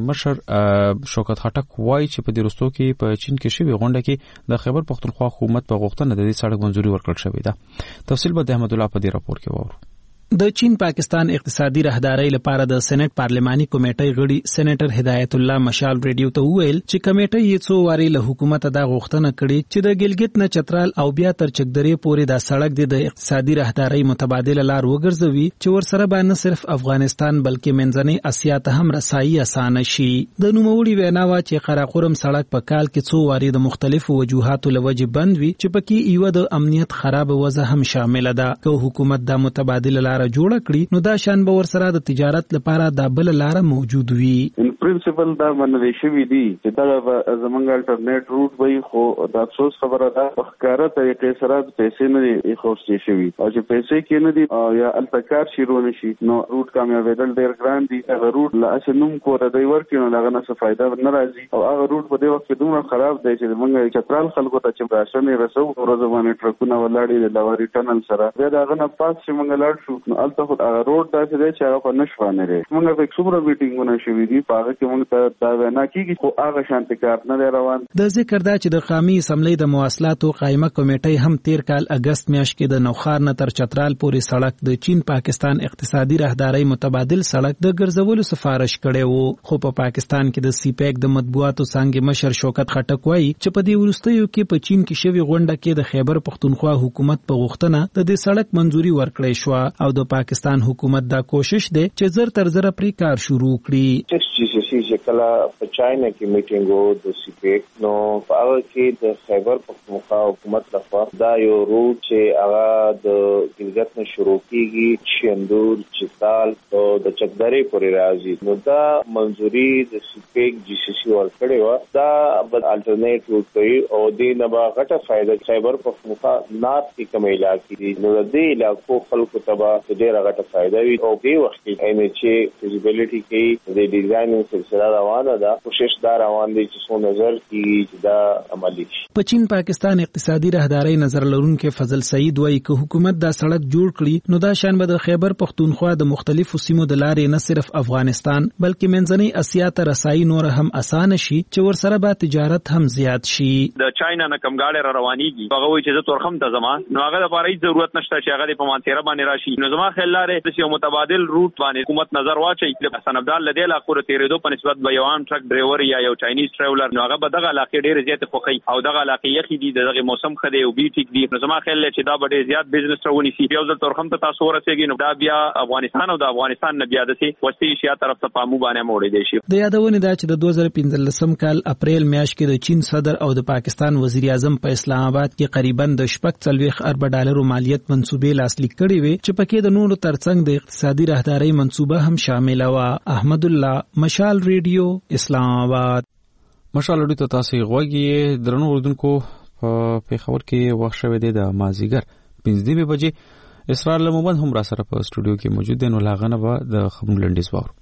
مشر شوکت خټک وایي چې په دې وروستو کې په چین کې شوې غونډه کې د خیبر پختونخوا حکومت په غوښتنه د دې سړک منځوري ورکړل شوې ده. تفصیل به د احمد الله په دې راپور کې واورو. د چین پاکستان اقتصادي راهداري لپاره د سېنات پارلماني کمیټې غړي سېنیټر هدایت الله مشال ریډیو ته وویل چې کمیټې یې څو واري له حکومت دا غوښتنه کړې چې د ګلګت نه چترال او بیا تر چکدرې پورې دا سړک د اقتصادي راهداري متبادل لار وګرځوي چې ورسره به نه صرف افغانستان بلکې منځنۍ اسیا ته هم رسایي اسانه شي. د نوموړي وینا وا چې قراقرم سړک په کال کې څو واري د مختلفو وجوهاتو لوجه بند وي چې پکې یو د امنیت خراب وضع هم شامل ده. که حکومت دا متبادل لار جوړ کړي نو دا شان به ورسره د تجارت لپاره دا بل لار موجود وي. ان پرنسپل دا منل شوی دی چې دا زمونږ الټرنیټ روټ وي، خو دا افسوس خبره ده په ښکاره طریقې سره پیسې نه دي خوستې شوي او چې پیسې کې نه دي یا التکار شروع نشي نو روټ کامیابېدل ډېر ګران دي. هغه روټ له اسې نوم کور دی ورکړي نو هغه نه څه فایده نه راځي او هغه روټ په دې وخت کې دومره خراب دی چې زمونږ چترال خلکو ته چې راشن یې رسو ورځ باندې ټرکونه ولاړ د لاوري ټنل سره بیا د هغه نه پاس چې موږ لاړ شو نو الته هغه روډ داسې دی چې هغه په نشو نه لري. موږ په څومره میټینګونه شوي دي په هغه کې موږ ته دا وینا کېږي خو هغه شانتي کار نه دی روان. د ذکر دا چې د قومي اسمبلی د مواصلاتو قائمه کمیټې هم تیر کال اگست میاشت کې د نوښار نه تر چترال پورې سړک د چین پاکستان اقتصادي راهداري متبادل سړک د ګرځولو سفارش کړی وو، خو په پاکستان کې د سی پیک د مطبوعاتو څانګې مشر شوکت خټک وایي چې په دې وروستیو کې په چین کې شوې غونډه کې د خیبر پختونخوا حکومت په غوښتنه د دې سړک منځوري ورکړې شو او د پاکستان حکومت دا کوشش دی چې زر تر زر پرې کار شروع کړي. چې کله په چاینا کې میټینګ وو د سی پیک نو په هغه کې د خیبر پختونخوا حکومت لخوا دا یو روټ چې هغه د ګلګت نه شروع کیږي شندور چتال او د چکدرې پورې راځي نو دا منځوري د سی پیک جی سی سی ورکړې و. دا بل الټرنیټ روټ کوي او دې نه به غټه فائدہ خیبر پختونخوا نات کې کوم علاقې دي نو د دې علاقو خلکو ته به ډېره غټه فائدہ وي او دې وخت کې ان چې فیزیبিলিټي کې د ډیزاینینګ سلسله روانه ده. کوشش دا روان دي چې څو نظر کې چې دا عملي شي. په چین پاکستان اقتصادي راهداري نظر لرونکو فضل سعید وایي چې حکومت دا سړک جوړ کړي نو دا شان به د خیبر پختونخوا د مختلفو سیمو د لارې نه صرف افغانستان بلکې منځنۍ اسیا ته رسایي نور هم اسانه شي چې ورسره به تجارت هم زیات شي. د چاینا نه کم گاډي را روانيږي هغه وایي چې زه تورخم ته زما نو هغه لپاره هیڅ ضرورت نشته چې هغه په مانتیره باندې راشي نو نو زما خیال لاره د یو متبادل روټ باندې حکومت نظر واچي د سنبدال لدی لا قوت تیرېدو په نسبت به یو عام ټرک ډرایور یا یو چاینیز ټریولر نو هغه به دغه علاقې ډېر زیات خوخي او دغه علاقې یخي دي دغه موسم خدي او بي ټیک دي نو زما خیال چې دا به ډېر زیات بزنس راونی سی یو ځل ترخم ته تاسو ورسېږي نو دا بیا افغانستان او د افغانستان نه بیا د سي وستي شیا طرف ته پامو باندې موړې دي شي د یادونه دا چې د دوه زره پنځلسم کال اپریل میاشت کې د چین صدر او د پاکستان وزیر اعظم په اسلام آباد کې قریبا د شپږ څلوېښت ارب ډالرو مالیت منصوبې لاسلیک کړې وې چې پکې د نورو ترڅنګ د اقتصادي راهدارۍ منصوبه هم شامل و. احمد الله، مشال ریډیو، اسلام آباد. مشال ریډیو ته تاسو غوږی درنو اوردونکو په پیښور کې وخت شوه د مازیګر پنځه نیمې بجې. اسرار لمومند هم را سره په سټوډیو کې موجود دی نو لاغنه به د خبرونو لنډیز واورو.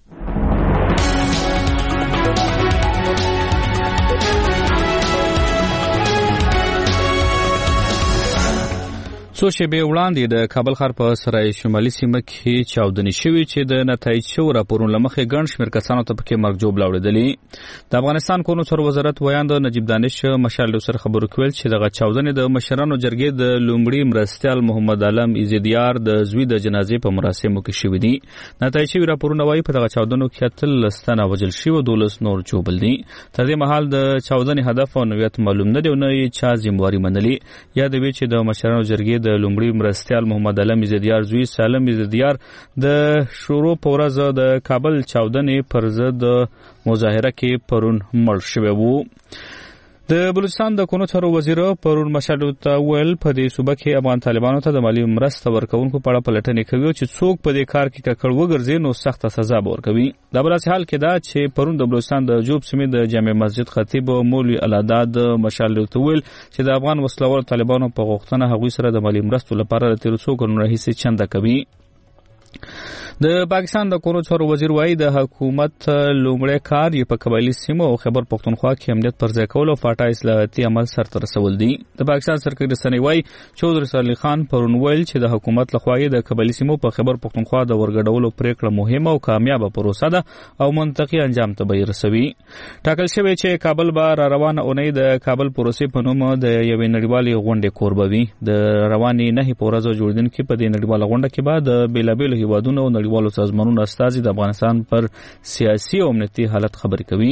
څو شېبې وړاندې د کابل ښار په سرای شمالي سیمه کې چاودنې شوې چې د نتایج شو راپورونو لمخې ګڼ شمېر کسانو ته پکې مرګ جوړ لاوړېدلې. د افغانستان کورنو چارو وزارت ویاند نجیب دانش مشال سره خبرو کول چې دغه چاودنې د مشرانو جرګې د لومړي مرستیال محمد علم ایزدیار د زوی د جنازې په مراسمو کې شوې دي. نتایج شوی راپورونه وايي په دغه چاودنو کې اتلس تنه وژل شوي او دولس نور ژوبل دي. تر دې مهال د چاودنې هدف او نوعیت معلوم نه دی او نه یې چا ذمہواري منلې. یاد وي چې د مشرانو جرګې د لومړي مرستیال محمد علم ایزدیار زوی سالم ایزدیار د شروع په ورځ د کابل چاودنې پر ضد مظاهره کې پرون مړ شوی وو. د بلوچستان د کونو چارو وزیر پرون مشال ته ویل په دې صوبه کې افغان طالبانو ته د مالی مرسته ورکوونکو په اړه پلټنې کوي چې څوک په دې کار کې ککړ وګرځي نو سخته سزا به ورکوي. دا بل حال کې دا چې پرون د بلوچستان د جوب سیمې د جامع مسجد خطیب مولوی الاداد مشال ته ویل چې د افغان وسلوال طالبانو په غوښتنه هغوی سره د مالی مرستو لپاره د تیر څو کلونو راهیسې چنده کوي. د پاکستان د کورنو چارو وزیر وایي د حکومت لومړی کار یې په قبایلي سیمو او خیبر پختونخوا کې امنیت پر ځای کول او فاټا اصلاحاتي عمل سرته رسول دي. د پاکستان سرکاري رسنۍ وایي چودري صالح خان پرون ویل چې د حکومت لخوا یې د قبایلي سیمو په خیبر پختونخوا د ورګډولو پریکړه مهمه او کامیابه پروسه ده او منطقي انجام ته به رسوي. ټاکل شوی چې کابل به را روانه اونۍ د کابل پروسې په نوم د یوې نړیوالې غونډې کوربوي. د روانې نهې په ورځ جوړیدونکې په دې نړیواله غونډه کې به د بیلابیلو هیوادونو او نړیوالو سازمانونو استازي د افغانستان پر سیاسي او امنیتي حالت خبرې کوي.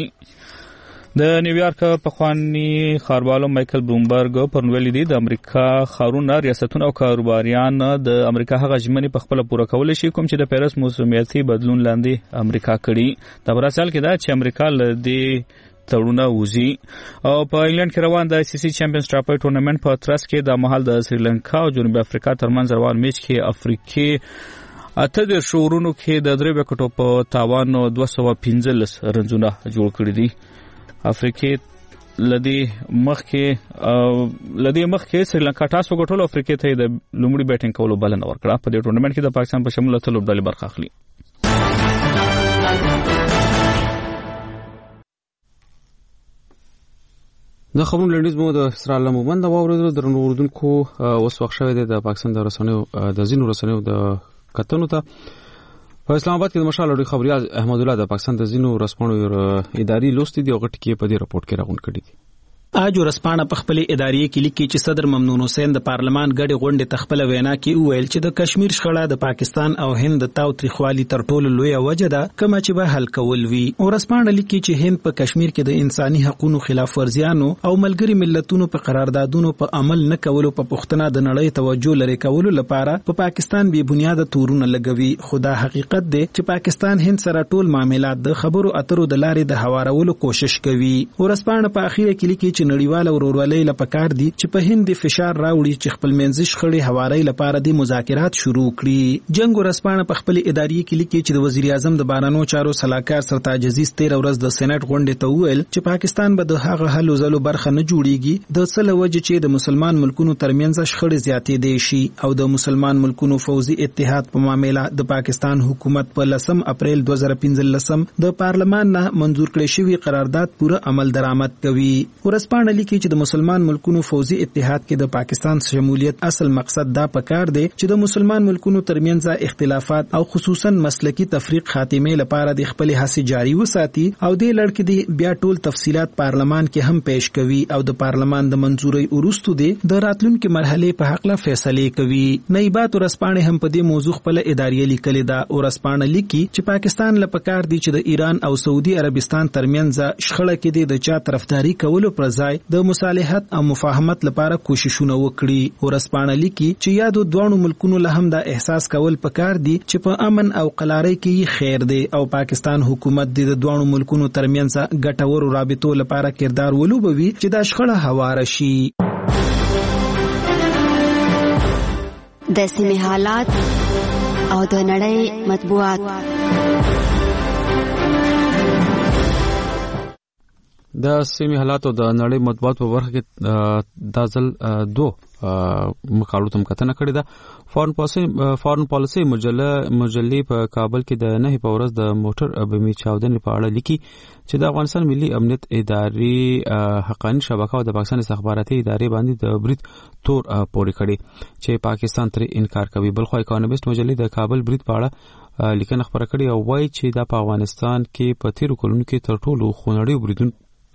د نیویارک پخوانی ښاروالو مایکل بلومبرګ پرون ویلي دي د امریکا ښارونه ریاستونه او کاروباریان د امریکا هغه ژمنې په خپله پوره کولی شي کوم چې د پیرس موسمیاتي بدلون لاندې امریکا کړي. دا په حال کې ده چې امریکا له دې تړونه وزي او په انګلند کې روان د آی سی سی چمپیونز ټرافي ټورنمنت په ترڅ کې د مهال د سریلانکا او جنوبي افریقا ترمنځ روان میچ کې افریقي اته د شورونو کې د درې وکټو په تاوان دوه سوه پنځلس رنزونه جوړ کړي دي. افریقي لدی مخکې لدی مخکې سریلانکا ټاس وګټلو افریقي ته د لومړي بیټینګ کولو بلنه ورکړه. په دې ټورنمنت کې د پاکستان په شمول اتلو لوبډلې برخه اخلي. د خبرونو لنډیز مو د اسرار لمومند واورېدل. درنو اوردونکو اوس وخت شوی دی د پاکستان د رسنیو د ځینو رسنیو د کتنو ته. په اسلام آباد کې د مشال اړوي خبريال احمد الله د پاکستان د ځینو رسنیو اداري لوستي دی او غټ کې په دې رپورت کې راغون کړی دی. اج ورسپانه په خپل اداري کې لیکي چې صدر ممنون حسین د پارلمان غړي غونډه تخپل وینا کې ویل چې د کشمیر شخړه د پاکستان او هند د تاو تریخوالي تر ټولو لوی وجه ده کوم چې به حل کول وي. ورسپانه لیکي چې هند په کشمیر کې د انساني حقوقو خلاف ورزيانو او ملګری ملتونو په قراردادونو په عمل نه کولو په پښتنه د نړۍ توجه لري کولو لپاره په پا پاکستان به بنیاد تورونه لګوي. خدا حقیقت دی چې پاکستان هند سره ټول معاملات د خبرو اترو د لارې د هوارولو کوشش کوي. ورسپانه په اخیره کې لیکي چې نړیواله ورورولۍ لپاره دي چې په هند فشار راوړي چې خپل منځي شخړې هواري لپاره د مذاکرات شروع کړي. جنگ ورسپانه په خپل اداري کې لیکي چې د وزیر اعظم د بارانو چارو صلاحکار سرتاج عزیز تیر ورځ د سېنات غونډې ته ویل چې پاکستان به د هغه حل وزلو برخه نه جوړيږي د څه لوجه چې د مسلمان ملکونو ترمنځ شخړې زیاتې دي شي او د مسلمان ملکونو فوزي اتحاد په معاملې د پاکستان حکومت په لسم اپریل دوه زره پنځلس د پارلمان نه منزور کړی شوی قرارداد پوره عمل درآمد کوي. ورسپانه ورسپانه لیکي چې د مسلمان ملکونو فوزي اتحاد کې د پاکستان شمولیت اصل مقصد دا پکار دی چې د مسلمان ملکونو ترمنځ اختلافات او خصوصا مسلکی تفریق خاتمه لپاره د خپل هڅې جاري وساتي او د لړ کې د بیا ټول تفصيلات پارلمان کې هم پیش کوي او د پارلمان د منځوري وروسته د راتلونکو مرحله په حق له فیصله کوي. نایبات ورسپانه هم په دې موضوع خپل اداري لیکل دا ورسپانه لیکي چې پاکستان له پکار دی چې د ایران او سعودي عربستان ترمنځ شخړه کې د چا طرفداري کولو پر ځای د مصالحت او مفاهمت لپاره کوششونه وکړي. ورسپانه لیکي چې یادو دوه ملکونو له هم دا احساس کول پکار دی چې په امن او قلارۍ کې خیر دی او پاکستان حکومت د دوه ملکونو ترمنځ ګټورو رابطو لپاره کردار ولوبوي چې دا شخړه هواره شي. د سیمې حالات او د نړۍ مطبوعات. د سیمې حالات او د نړۍ مطبوعات په برخه کې د ځل دوه مقالو تم کتنه کړې ده. فارن پالیسی فارن پالیسی مجله مجلې په کابل کې د نه په ورځ د موټر بیمې چاودنې په اړه لیکي چې د افغانستان ملي امنیت ادارې حقاني شبکه او د پاکستان استخباراتي ادارې باندې د برید تور پورې کړي چې پاکستان تر انکار کوي. بل خو اکانومیست مجلې د کابل برید په اړه لیکنه خبره کړې او وایي چې د افغانستان کې په تیرو کلونو کې تر ټولو خونړیو بریدونو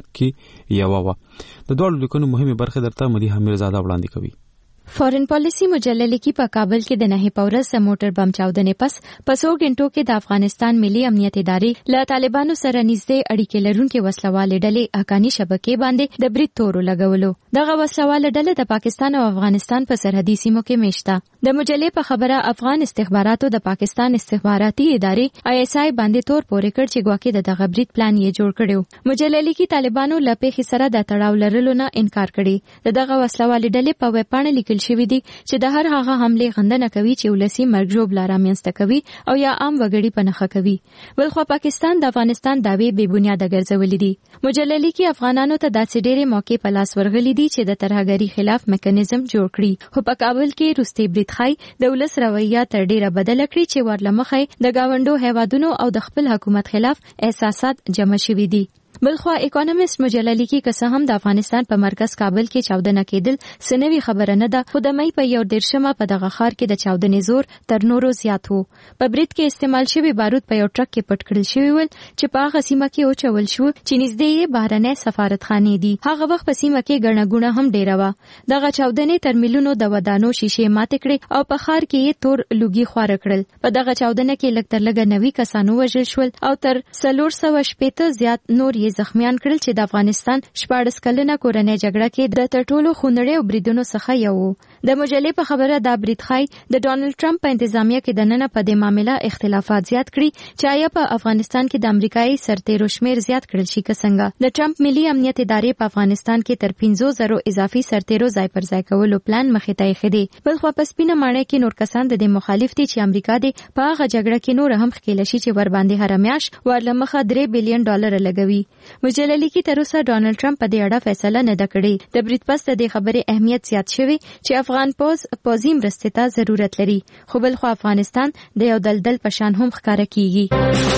کې یو و. د دوه لیکونو مهمه برخه درته مدي حمیرزاده وړاندې کوي. فارن پالیسی مجله لیکي په کابل کې د نه پورس موټر بم چاودنې پس پسو غنټو کې د افغانستان ملي امنیت ادارې له طالبانو سره نږدې اړیکې لرونکي وسلواله ډلې حقاني شبکې باندې د برید تور لګولو. دغه وسلواله ډلې د پاکستان او افغانستان په سرحدي سیمو کې میشته. د مجلې په خبره افغان استخباراتو د پاکستان استخباراتي ادارې آی اس آی باندې تور پورې کړ چې ګواکې د دغه برید پلان یې جوړ کړو. مجله لیکي طالبانو له پیښې سره د تړاو لرلو نه انکار کړي. دغه وسلواله ډلې په ویبپاڼه لیکل شوی دي چې د هر هغه حمله غندنه کوي چې ولسی مرګ ژوبل رامنځته کوي او یا عام وګړي په نخښه کوي. بلخو پاکستان د افغانستان داوی بے بنیاده ګرځولې دي. مجله لیکي افغانانو ته داسې ډېرې موقع په لاس ورغلي دي چې د ترهګری خلاف میکانیزم جوړ کړي. خو په کابل کې روسي بریټخای د ولس رویه تر ډیره بدل کړي چې ورلمخه د گاونډو هیوادونو او د خپل حکومت خلاف احساسات جمع شوي دي. بلخو اکانومیست مجله لیکي که څه هم د افغانستان په مرکز کابل کې چاودنه کېدل سنوي خبره نه ده، خو د مې په یو دیرشمه په دغه ښار کې د چاودنې زور تر نورو زیات وو. په برید کې استعمال شوی بارود په یو ټرک کې پټ کړل شوی ول چې په هغه سیمه کې اوچول شو چې نږدې یې بهرنۍ سفارتخانې دي. هغه وخت په سیمه کې ګڼه ګوڼه هم ډیره وه. دغه چاودنې تر میلیونو د ودانو شیشې ماتې کړې او په ښار کې یې تور لوګي خواره کړل. په دغه چاودنه کې لږ تر لږه نوي کسانو وژل شول او تر څلور سوه شپېته زیات نور یې زخمیان کړل چې د افغانستان شپاړس کلنه کورنۍ جګړه کې د تر ټولو خونړیو بریدونو څخه یو و. د مجلې په خبره دا بریدخای د ډانلډ ټرمپ په انتظامیه کې د نن په دې معاملې اختلافات زیات کړي چې آیا په افغانستان کې د امریکایي سرتیرو شمیر زیات کړل شي که څنګه. د ټرمپ ملي امنیت ادارې په افغانستان کې تر پنځه زره اضافي سرتیرو ځای پر ځای کولو پلان مخې ته ایښی دی. بل خو په سپینه ماڼۍ کې نور کسان د دې مخالف دي چې امریکا دې په هغه جګړه کې نور هم ښکېله شي چې ور باندې هره میاشت ورلمخه درې بلین ډالر لګوي. مجله لیکي تر اوسه ډانلډ ټرمپ په دې اړه فیصله نه ده کړې. د برید پس د دې خبرې اهمیت زیات شوی چې افغان پوز پوزي مرستې ته ضرورت لري، خو بل خو افغانستان د یو دلدل په شان هم ښکاره کیږي.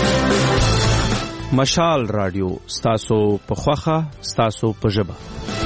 مشال رادیو ستاسو په خوخه ستاسو په ژبه.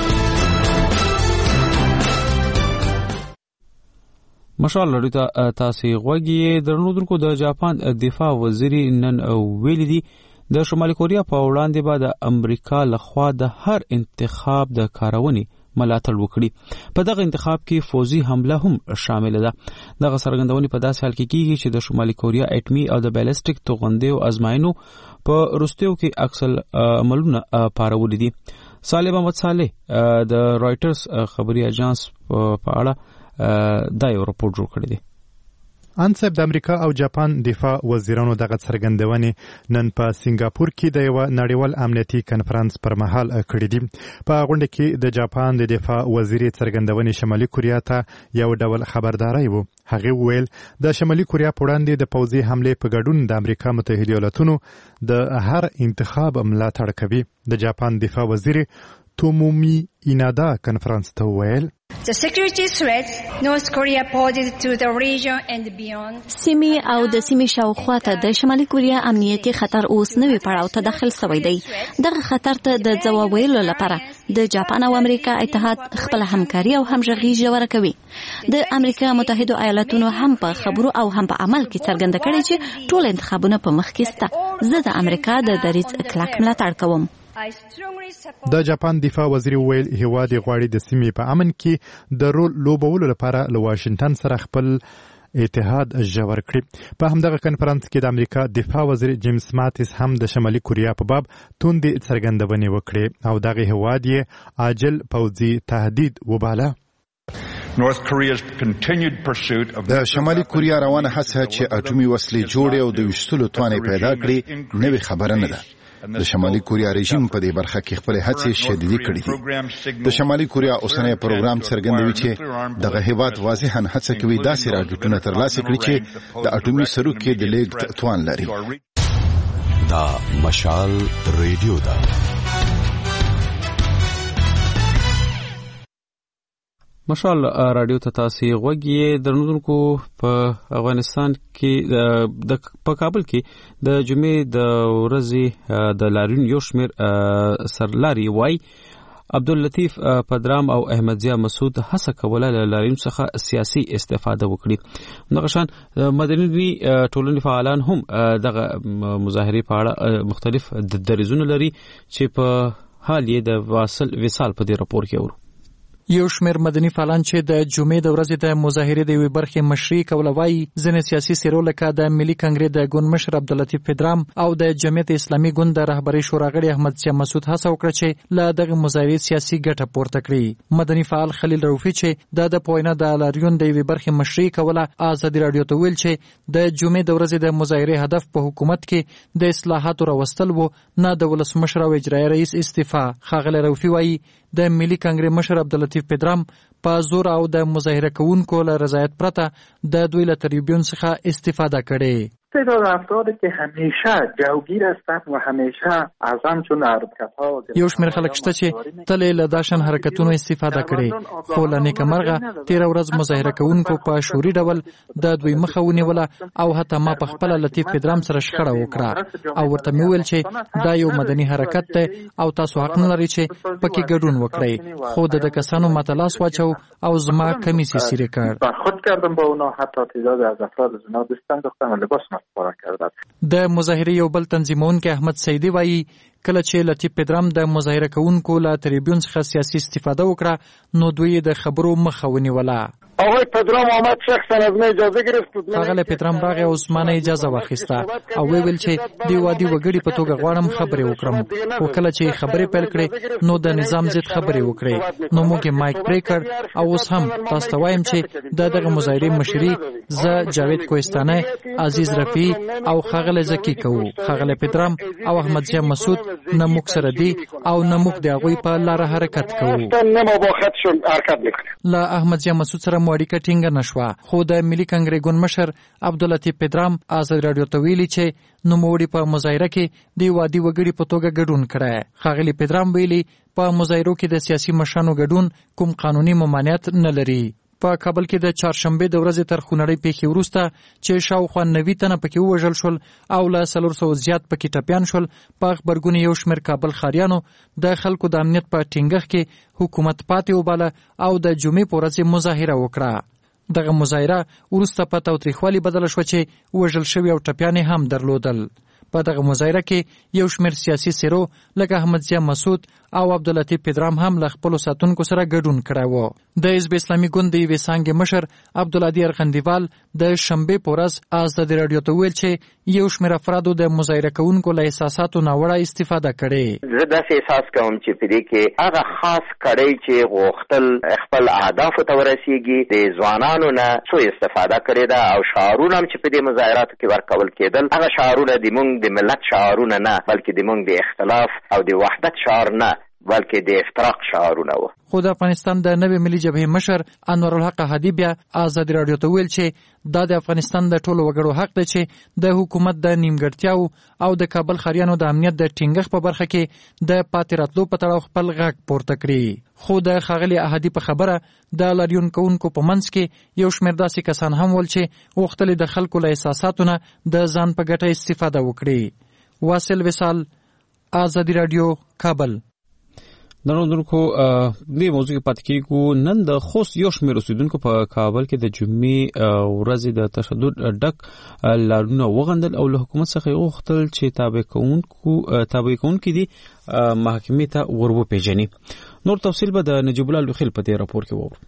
مشال رادیو ته تاسو غوږی درنودونکو. د جاپان دفاع وزیر نن ویلي دي د شمالي کوریا په وړاندې به د امریکا لخوا د هر انتخاب د کارونې ملاتړ وکړي. په دغه انتخاب کې فوزي حمله هم شامل ده. دغه څرګندونې په داسې حال کې کیږي چې د شمالي کوریا اټمي او د بیلسټیک توغندیو ازمایښتونو په وروستیو کې اکثر عملونه پارولي دي. صالح محمد صالح د رائټرز خبري اژانس په اړه دا یو راپور جوړ کړی دی. انصب د امریکا او جاپان دفاع وزیرانو دغه څرګندونې نن په سنگاپور کې د یو نړیوال امنیتي کنفرانس پر مهال کړې دي. په غونډه کې د جاپان د دفاع وزیر څرګندونې شمالي کوریا ته یو ډول خبرداري وو. هغه وویل د شمالي کوریا په وړاندې د پوځي حمله په ګډون د امریکا متحده ایالاتونو د هر انتخاب ملاتړ کوي. د جاپان دفاع وزیر تومومی اینادا کنفرانس ته وویل The security threats North Korea poses to the region and beyond. سیمې او د سیمې شاوخوا ته د شمالي کوریا امنیتي خطر اوس نوي پړاو ته داخل شوی دی. دغه خطر ته د ځواب ویلو لپاره د جاپان او امریکا اتحاد خپل همکاري او همغږي ژوره کوي. د امریکا متحده ایالاتونو هم په خبرو او هم په عمل کې څرګنده کړې چې ټول انتخابونه په مخ کې سته. زه د امریکا د دریځ کلک ملاتړ کوم. د جاپان دفاع وزیر ویل هیواد غواړي د سیمې په امن کې د رول لوبولو لپاره له واشنگټن سره خپل اتحاد ژور کړي. په همدغه کنفرانس کې د امریکا دفاع وزیر جیمز ماتیس هم د شمالي کوریا په باب توندې څرګندونې وکړې او دغه هیواد یې عاجل پوځي تهدید وباله. د شمالي کوریا روانه هڅه چې اټومي وسلې جوړې او د ویشتلو توانې پیدا کړي نوې خبره نه ده. د شمالي کوریا رژیم په دې برخه کې خپل هڅې شدیدې کړې دي. د شمالي کوریا اوسنی پروګرام څرګندوي چې دغه هیواد واضحاً هڅه کوي داسې راکټونه ترلاسه کړي چې د اټومي سرو کې د لیږد توان لري. دا مشال ریډیو ده. مشال رادیو ته تاسو غوږی درنونکو. په افغانستان کې د په کابل کې د جمعې د ورځې د لاریون یو شمېر سرلاري وای عبداللطیف پدرام او احمد ضیا مسعود هڅه کوله له لاریون څخه سیاسي استفاده وکړي. دغه شان مدني ټولنې فعالان هم دغه مظاهرې په اړه مختلف دریځونه لري چې په حال یې د واصل وصال په دې راپور کې اورو. یو شمېر مدني فعالان چې د جمعې د ورځې د مظاهرې د یوې برخې مشري کوله وایي ځینې سیاسي څېرو لکه د ملي کنګرې د ګوند مشر عبداللطیف پدرام او د جمعیت اسلامي ګوند د رهبرۍ شورا غړي احمد ضیا مسعود هڅه وکړه چې له دغه مظاهرې سیاسي ګټه پورته کړي. مدني فعال خلیل روفي چې د د پوینا د لاریون د یوې برخې مشري کوله ازادي راډیو ته ویل چې د جمعې د ورځې د مظاهرې هدف په حکومت کې د اصلاحاتو راوستل و، نه د ولسمشر او اجرایي رئیس استعفا. ښاغلی روفي وایي د ملي کنګرې مشر عبداللطیف پدرام په زور او د مظاهره کوونکو له رضایت پرته د دوی له تریبیون څخه استفاده کړي. تعداد افرادی که همیشه جوگیر هستند و همیشه از همچون حرکت‌ها یو شمېر خلک شته چې تل له داشن حرکتونو استفاده کړي، خو له نیکمرغه تیر ورځ مظاهره کوونکو په شوري ډول د دوی مخه ونیوله او حتی ما په خپل لطیف پدرام سره شخړه وکړه او ورته مې ویل چې دا یو مدني حرکت دی او تاسو حق نه لرئ چې پکې ګډون وکړئ. خو د کسانو ماته لاس واچو او زما کمیس یې سیرې کړ. خود کردم با اونا حتی تعداد از افراد زنا دستان دختن و لباس د مظاهرې یو بل تنظیمونکي احمد سیدی وایي کله چې لطیف پدرام د مظاهره کوونکو له تریبیون څخه سیاسي استفاده وکړه نو دوی د خبرو مخه ونیوله. آقای پدرام آمد شخصا از من اجازه گرفت. هغه پدرام راغی او زمانه اجازه واخیسته او ویل چې دی وادي وګړي په توګه غواړم خبرې وکړم. خو کله چې خبرې پیل کړې نو د نظام ضد خبرې وکړې نو موږ مایک بریکر او اوس هم تاسو ته وایم چې د دغه مظاهرې مشري زه جاوید کوهستاني، عزیز رفیع او خاغله زکی کوو. خاغله پدرام او احمد ضیا مسعود نه موږ سره دي او نه موږ د هغوی په لار حرکت کوو. له احمد ضیا مسعود سره اړیکه ټینګه نشوه، خو د ملي کنګرې ګوند مشر عبداللطیف پدرام ازادي راډیو ته ویلي چې نوموړي په مظاهره کې د وادي وګړي په توګه ګډون کړی. ښاغلي پدرام ویلي په مظاهرو کې د سیاسي مشرانو ګډون کوم قانوني ممانعت نه لري. په کابل کې د چهارشنبه د ورځې تر خونړۍ پیښې وروسته چې شاوخوا نوي تنه پکې ووژل شول او له څلور سوه زیات پکې ټپیان شول، په خبرګون یو شمېر کابل ښاریانو د خلکو د امنیت په ټینګښت کې حکومت پاتې وباله او د جمعې په ورځ مظاهره وکړه. دغه مظاهره وروسته په تاوتریخوالي بدله شوه چې وژل شوي او ټپیان هم درلودل. په دغه مظاهره کې یو شمېر سیاسي څېرو لکه احمد ضیا مسعود او عبداللطیف پدرام هم له خپلو ساتونکو سره ګډون کړی و. د حزب اسلامي ګوند د یوې څانګې مشر عبدالهادي ارغندیوال د شنبې په ورځ ازادي راډیو ته وویل چې یو شمېر افرادو د مظاهره کوونکو له احساساتو ناوړه استفاده کړې. زه داسې احساس کوم چې په دې کې هغه خاص کړۍ چې غوښتل خپل اهدافو ته ورسیږي د ځوانانو نه څو استفاده کړې ده او شعارونه هم چې په دې مظاهراتو کې ورکول کېدل هغه شعارونه د موږ د ملت شعارونه نه بلکې د موږ د اختلاف او د وحدت شعار نه بلکې د افتراق شعارونه و. خو د افغانستان د نوې ملي جبهې مشر انور الحق هادي بیا آزادي رادیو ته ویل چې دا د افغانستان د ټولو وګړو حق دی چې د حکومت د نیمګړتیاو او د کابل ښاریانو د امنیت د ټینګښت په برخه کې د پاتې راتلو په تړاو خپل غږ پورته کړي. خو د ښاغلي احدي په خبره د لاریون کوونکو په منځ کې یو شمېر داسې کسان هم ول چې غوښتل د خلکو له احساساتو نه د ځان په ګټه استفاده وکړي. واصل وصال، آزادي رادیو، کابل. د نوندونکو دې موضوع کې پاتې کېږو. نن د خوست یو شمېر اوسېدونکو په کابل کې د جمعې ورځې د تشدد ډک لارونه وغندل او له حکومت څخه یې غوښتل چې تابع کوونکو تابع کوونکي دي محکمې ته ور وپېژني. نور تفصیل به د نجیب الله لوخیل په دې راپور کې وورو.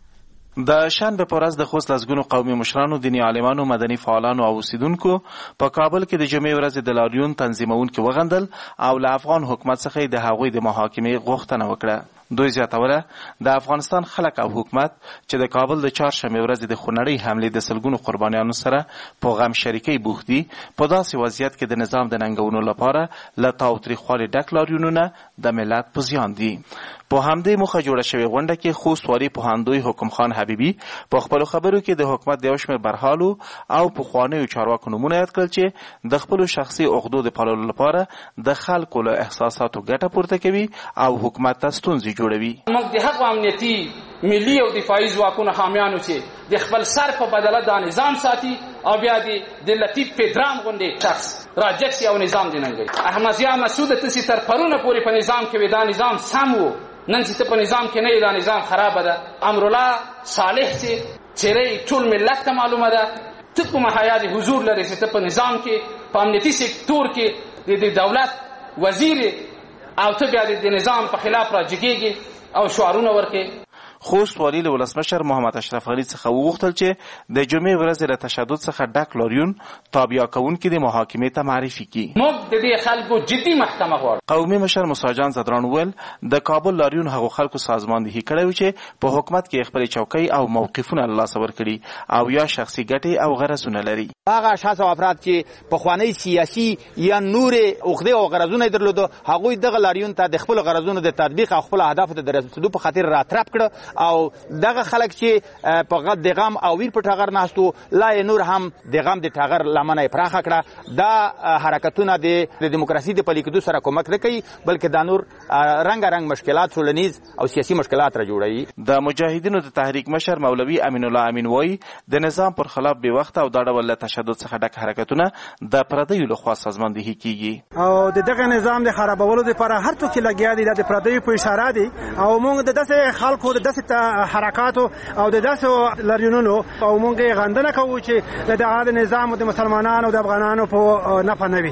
د شنبه په ورځ د خوست لسګونو قومي مشرانو، دیني عالمانو، مدني فعالانو او اوسیدونکو په کابل کې د جمعې ورځې د لاریون تنظیمونکو وغندل او له افغان حکومت څخه د هغوی د محاکمې غوښتنه وکړه. دوی زیاتوله د افغانستان خلک او حکومت چې د کابل د چهارشنبې ورځې د خونړۍ حملې د سلګونو قربانیانو سره په غم شریکۍ بوخت دي، په داسې وضعیت کې د نظام د ننګونو لپاره له تاوتریخوالي ډک لاریونونه د ملت په زیان دي. په همدې موخه جوړه شوې غونډه کې خوست والي پوهاندوی حکم خان حبیبي په خپلو خبرو کې د حکومت د یو شمېر برحالو او پخوانیو چارواکو نومونه یاد کړل چې د خپلو شخصي عقدو د پاللو لپاره د خلکو له احساساتو ګټه پورته کوي او حکومت ته ستونزې جوړوي. موږ د هغو امنیتي، ملي او دفاعي ځواکونو حامیانو چې د خپل سر په بدله دا نظام ساتي او بیا د لطیف پدرام غوندې شخص راجکسي او نظام دی ننګوي. احمد ضیا مسعود تاسې تر پرونه پورې په نظام کې وي، دا نظام سم و، نن چې ته په نظام کې نه یې، دا نظام خرابه ده. امرالله صالح چې څېره ټول ملت ته معلومه ده، ته کومه حیا د حضور لرې چې ته په نظام کې په امنیتي سکتور کې د دولت وزیر او ته بیا د نظام په خلاف راجګېږي او شعارونه ورکې. خوست والي له ولسمشر محمد اشرف غني څخه وغوښتل چې د جمعې ورځې له تشدد څخه ډک لاریون تابع کوونکي د محاکمې ته معرفي کړي. موږ د دې خلکو جدي محکمه غواړو. قومي مشر موسی جان زدران وویل د کابل لاریون هغو خلکو سازماندهي کړی و چې په حکومت کې خپلې چوکۍ او موقفونه له لاسه ورکړي او یا شخصي ګټې او غرضونه لري. هغه اشخاص او افراد چې پخواني سیاسي یا نورې عقدې او غرضونه یې درلودو، هغوی دغه لاریون ته د خپلو غرضونو د تطبیق او خپلو اهدافو ته د رسېدو په خاطر راترپ کړه او دغه خلک چې په غد د غم او ویر په ټغر ناستو، لا یې نور هم د غم د ټغر لمنه یې پراخه کړه. دا حرکتونه د دیموکراسي د پلي کېدو سره کومک نه کوي، بلکې دا نور رنګارنګ مشکلات، ټولنیز او سیاسي مشکلات را جوړوي. د مجاهدینو د تحریک مشر مولوي امین الله امین وایي د نظام پر خلاف بې وخته او دا ډول له تشدد څخه ډک حرکتونه د پردیو لخوا سازماندهي کیږي او د دغه نظام د خرابولو لپاره هر څوک چې لګیا دي د پردیو په اشاره دي او موږ د داسې خلکو د داسې حرکاتو او د داسې لاریونونو او موږ غندنه کوو چې د دغه نظام او د مسلمانانو او د افغانانو په نفع نه وي.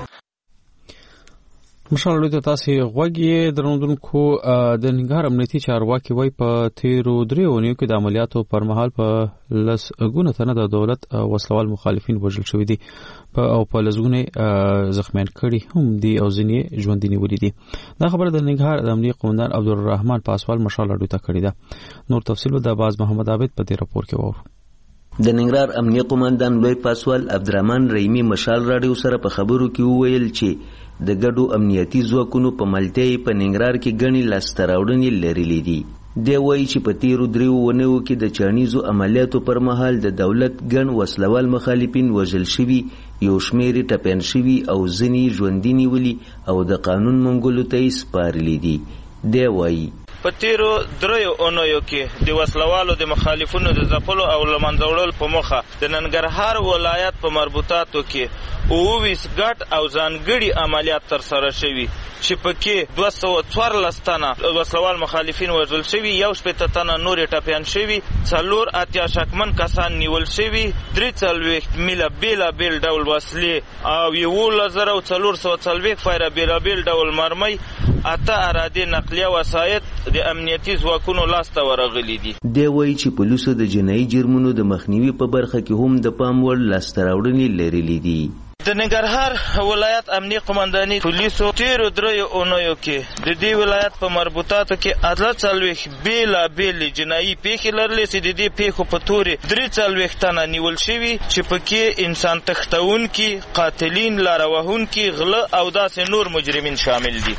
مشال ته تاسو غوږی درنودونکو د ننګرهار امنیتي چارواکي وای په تیرو دریو نیو کې د عملیاتو پر مهال په لس غونه تنه د دولت وسلوال مخالفین وژل شوې دي او په لزګونه زخمیان کړي هم دي او ځینې ژوندۍ نیولې دي. دا خبره د ننګرهار د امنیتي قومندان عبدالرحمن پاسوال مشال ته کړې ده. نور تفصیل د باز محمد عابد په دې راپور کې وورو. د ننګرهار امنیتي قومندان لوی پاسوال عبدالرحمن رحیمی مشال راډیو سره په خبرو کې وویل چې د ګډو امنیتي ځواکونو په ملتیا په ننګرهار کې ګڼې لاسته راوړنې لرلې دي. دی وایي چې په تیرو دریو اونیو کې د چانیزو عملیاتو پر مهال د دولت ګڼ وسلوال مخالفین وژل شوي، یو شمېر یې ټپیان شوي او ځینې ژوندي نیولي او د قانون منګولو ته یې سپارلي دي. دی وایي په تیرو دریو اونیو کې د وسلوالو د مخالفینو د ځپلو او له منځه وړلو په موخه د ننګرهار ولایت په مربوطاتو کې اوویس ګډ او ځانګړي عملیات ترسره شوي چې پکې دوه سوه څوارلس تنه وسلوال مخالفین وژل شوي، یو شپېته تنه نورې ټپیان شوي، څلور اتیا شکمن کسان نیول شوي، درې څلوېښت میله بېلابېل ډول وسلې او یولس زره او څلور سوه څلوېښت فایره بېلابېل ډول مرمۍ، اته ارادې نقلیه وسایط د امنیتي ځواکونو لاسته ورغلي دي. دی وایي چې پولیسو د جنایي جرمونو د مخنیوي په برخه کې هم د پام وړ لاسته راوړنې لرلې دي. د ننګرهار ولایت امنیه قومنداني پولیسو تیرو دریو اونیو کې د دې ولایت په مربوطاتو کې اتلس څلوېښت بېلابېلې جنایي پیښې لرلې چې د دې پیښو په تورې درې څلوېښت تنه نیول شوي چې پکې انسان تښتونکي، قاتلین، لاره وهونکي، غله او داسې نور مجرمین شامل دي.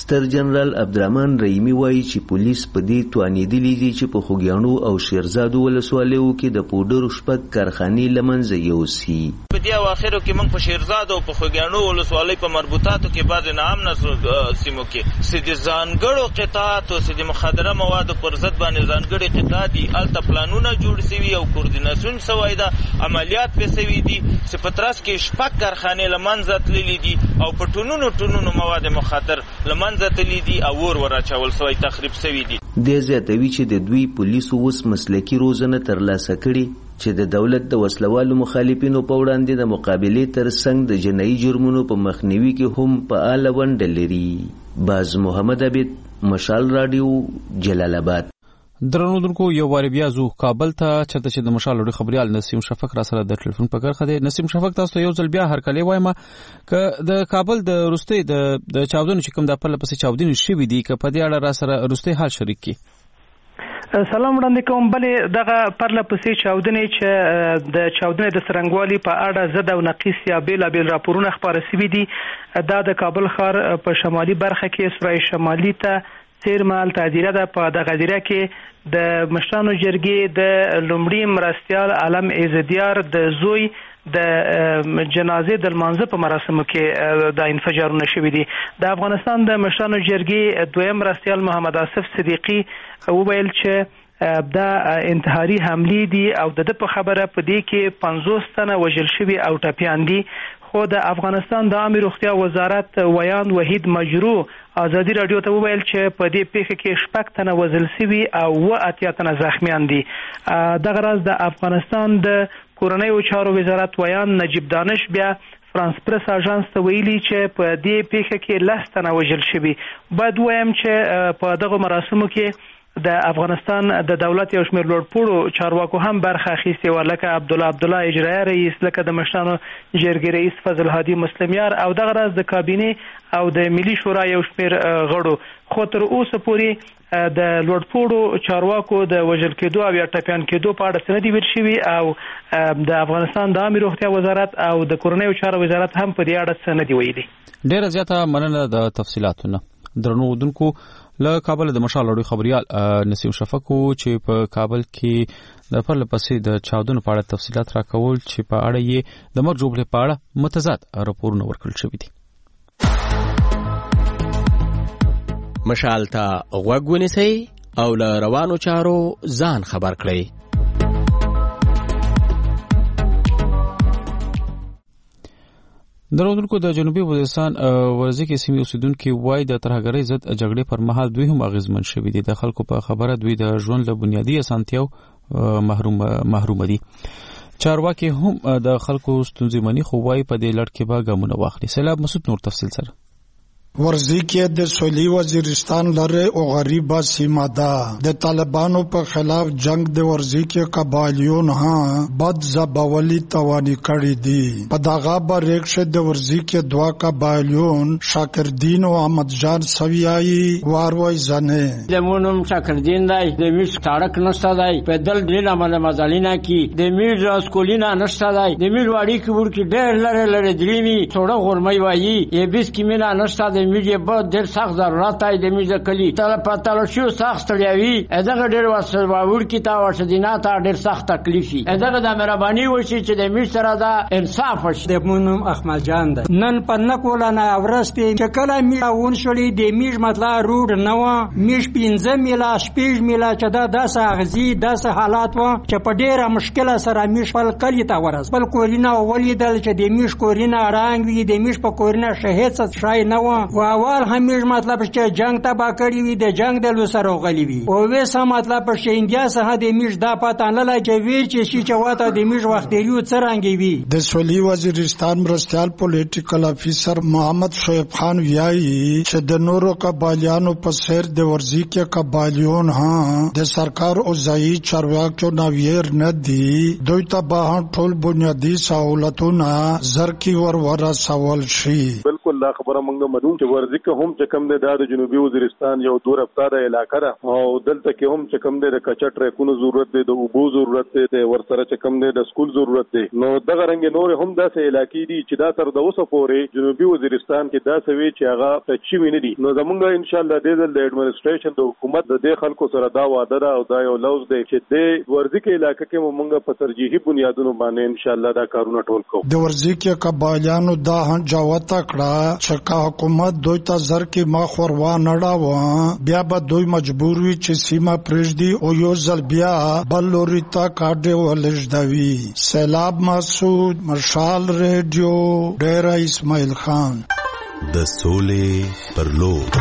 ستر جنرال عبدالرحمن رحیمی وایي چې پولیس په دې توانېدلي دي چې په خوږیاڼو او شیرزادو ولسوالیو کې د پوډرو شپږ کارخانې له منځه یوسي. په دې اواخرو کې موږ په شیرزادو او په خوږیاڼو ولسوالۍ په مربوطاتو کې بعضې ناامنه سیمو کې چې د ځانګړو قطاعاتو چې د مخدره موادو پر ضد باندې ځانګړي قطاع دي هلته پلانونه جوړ سوي او کوردیناسیون سوی ده عملیات پې سوي دي چې په ترڅ کې شپږ کارخانې له منځه تللي دي او په ټنونو ټنونو مواد مخدر له منځه تللي دي او اور وراچول سوی تخریب سوي دي. دې زیاتوي چې د دوی پولیسو اوس مسلکي روزنه ترلاسه کړي چې د دولت د وسلوالو مخالفینو په وړاندې د مقابلې ترڅنګ د جنایي جرمونو په مخنیوي کې هم فعاله ونډه لري. باز محمد عبید، مشال رادیو، جلال آباد. درنو دونکو یو واری بیا زو کابل ته چرته چې د مشال لوړي خبريال نسیم شفق را سره د ټلیفون په کرخه دی. نسیم شفق تاسو یو ځل بیا هر کله وایم ک د کابل د روستي د د چاودنو چې کوم د خپل پسې چاودنې شوې دي ک په دې اړه را سره روستي حال شریک کی. سلام وړاندې کوم. بلې دغه پرله پسې چاودنې چې د چاودنې د څرنګوالي په اړه زده او نقیص یا بېلابېل راپورونه خپاره شوي دي. دا د کابل ښار په شمالي برخه کې سورای شمالي ته تیرمال تعذیره ده. په دغه تعذیره کې د مشرانو جرګې د لومړي مرستیال عالم عزدیار د زوی د جنازې د لمانځه په مراسمو کې د انفجارونه شوي دي. د افغانستان د مشرانو جرګې دویم مرستیال محمد آصف صدیقي وویل چې دا انتحاري حملې دي او د ده په خبره په دې کې پنځوس تنه وژل شوي او ټپیان دي. خو د افغانستان د عامه روغتیا وزارت ویان وحید مجرو ازادي رادیو ته وویل چې په دې پیښه کې شپږ تنه وژل شوي او اووه اتیا تنه زخمیان دي. دغه راز د افغانستان د کورنیو چارو وزارت ویان نجیب دانش بیا فرانس پرس اژانس ته ویلي چې په دې پیښه کې لس تنه وژل شوي. باید وایم چې په دغه مراسمو کې د افغانستان د دولت یو شمېر لوړپوړو چارواکو هم برخه اخیستې وه، لکه عبدالله عبدالله اجرایه رئیس، لکه د مشرانو جرګې رئیس فضل هادي مسلمیار او دغه راز د کابینې او د ملي شورا یو شمېر غړو. خو تر اوسه پورې د لوړپوړو چارواکو د وژل کېدو او یا ټپیان کېدو په اړه څه نه دي ویل شوي او د افغانستان د عامه روغتیا وزارت او د کورنیو چارو وزارت هم په دې اړه څه نه دي ویلي. ډېره زیاته مننه د تفصیلاتونه. درنو اردوونکو له کابل د مشال لوړي خبريال نسیم شفق چې په کابل کې د پرله پسې د چاودنو په اړه تفصیلات راکول چې په اړه یې د مرګ جوړې په اړه متضاد راپورونه ورکړل شوي دي. مشال ته غوږ ونیسئ او له روانو چارو ځان خبر کړئ. درودونکو د جنوبي وزیرستان ورزي کې سیمې اوسیدونکو وایي د ترهګرۍ ضد جګړې پر مهال دوی هم اغیزمن شوي دي. د خلکو په خبره دوی د ژوند له بنیادي اسانتیاو محروم محروم دي. چارواکي هم د خلکو ستونزې مني خو وایي په دې لړ کې به ګامونه واخلي. سیلاب مسعود نور تفصیل سره. ورزی کې د سویلي وزیرستان لره او غریبه سیمه ده. د طالبانو په خلاف جنگ د ورزی کې قبایلیون ها بد زبولی توانی کړی دي. په دغه بریښه د ورزی کې دوا قبایلیون شاکردین او احمد جان سویای واروي ځنه زمونم شاکردین دای د میش سړک نشته دای پیدل ډیر عمل مزالینا کې د میش اسکولینا نشته دای د میش واړی کې ورکی ډیر لره لره دریمی ثوړه غورمای وایي ی بیس کې مینا نشته میږي به ډېر سخت ضرورت دی د میږي کلی تل پاتل شو سخت لري دغه ډېر وسل باور کی تا ورته دینه تا ډېر سخت تکلیفي دغه د مهرباني وشي چې د میږي سره دا انصاف وشي. د مونم احمد جان ده نن په نکول نه اورس په کله میون شولې د میږي مطلب روډ نو میږي پینځه میلا شپږ میلا چې دا داسه اغزي داسه حالات و چې په ډېره مشکله سره میږي خپل کلی تا ورس بل کورینا ولیدل چې د میږي کورینا رنگ وی د میږي په کورینا شهید څه شای نه و اول همیش مطلب چې جنگ تبا کړی وي د جنگ د لوسره غلی وي او وسه مطلب چې انډیا سره د میش دا پاتان لاله چې ویل چې شي چې واته د میش وخت دیو څرنګي وي. د سویلي وزیرستان مرستیال پولیټیکل افیسر محمد شعیب خان ویایي چې د نورو قبایلیانو په سر د ورزي کې قبایلیون ها د سرکار او ځای چارواکو نویر نه دي دوی ته به ټول بنیادی سہولتونه زر کی ور ور سوال شي. بالکل دا خبره مونږ مدون چې ورزکه هم چې کم دی د جنوبي وزیرستان یو دور افتاده علاقه ده او دلته کې هم چې کم دی د کچا ټریکونو ضرورت دی، د اوبو ضرورت دی، د ورسره چې کم دی د سکول ضرورت دی. نو دغه رنګ نور هم داسې علاقې دي چې دا تر د اوسه پورې جنوبي وزیرستان کې داسې وی چې هغه تچوي نه دي. نو زمونږ ان شاء الله د دې د اډمنسټریشن د حکومت د دې خلکو سره دا وعده ده او دا یو لوز دی چې د ورزکه علاقې کې مونږ په ترجیحي بنیادونو باندې ان شاء الله دا کارونه ټول کوو. د ورزکه قبایلیانو دا جوته کړه چې حکومت دوی ته زر کې ما خوروا نړاو بیا به دوی مجبور وي چې سیمه پرېږدي او یو ځل بیا بل لوري ته کاډه ولژدوي. سیلاب مسعود، مشال ریډیو، ډیره اسماعیل خان. د سولې پر لور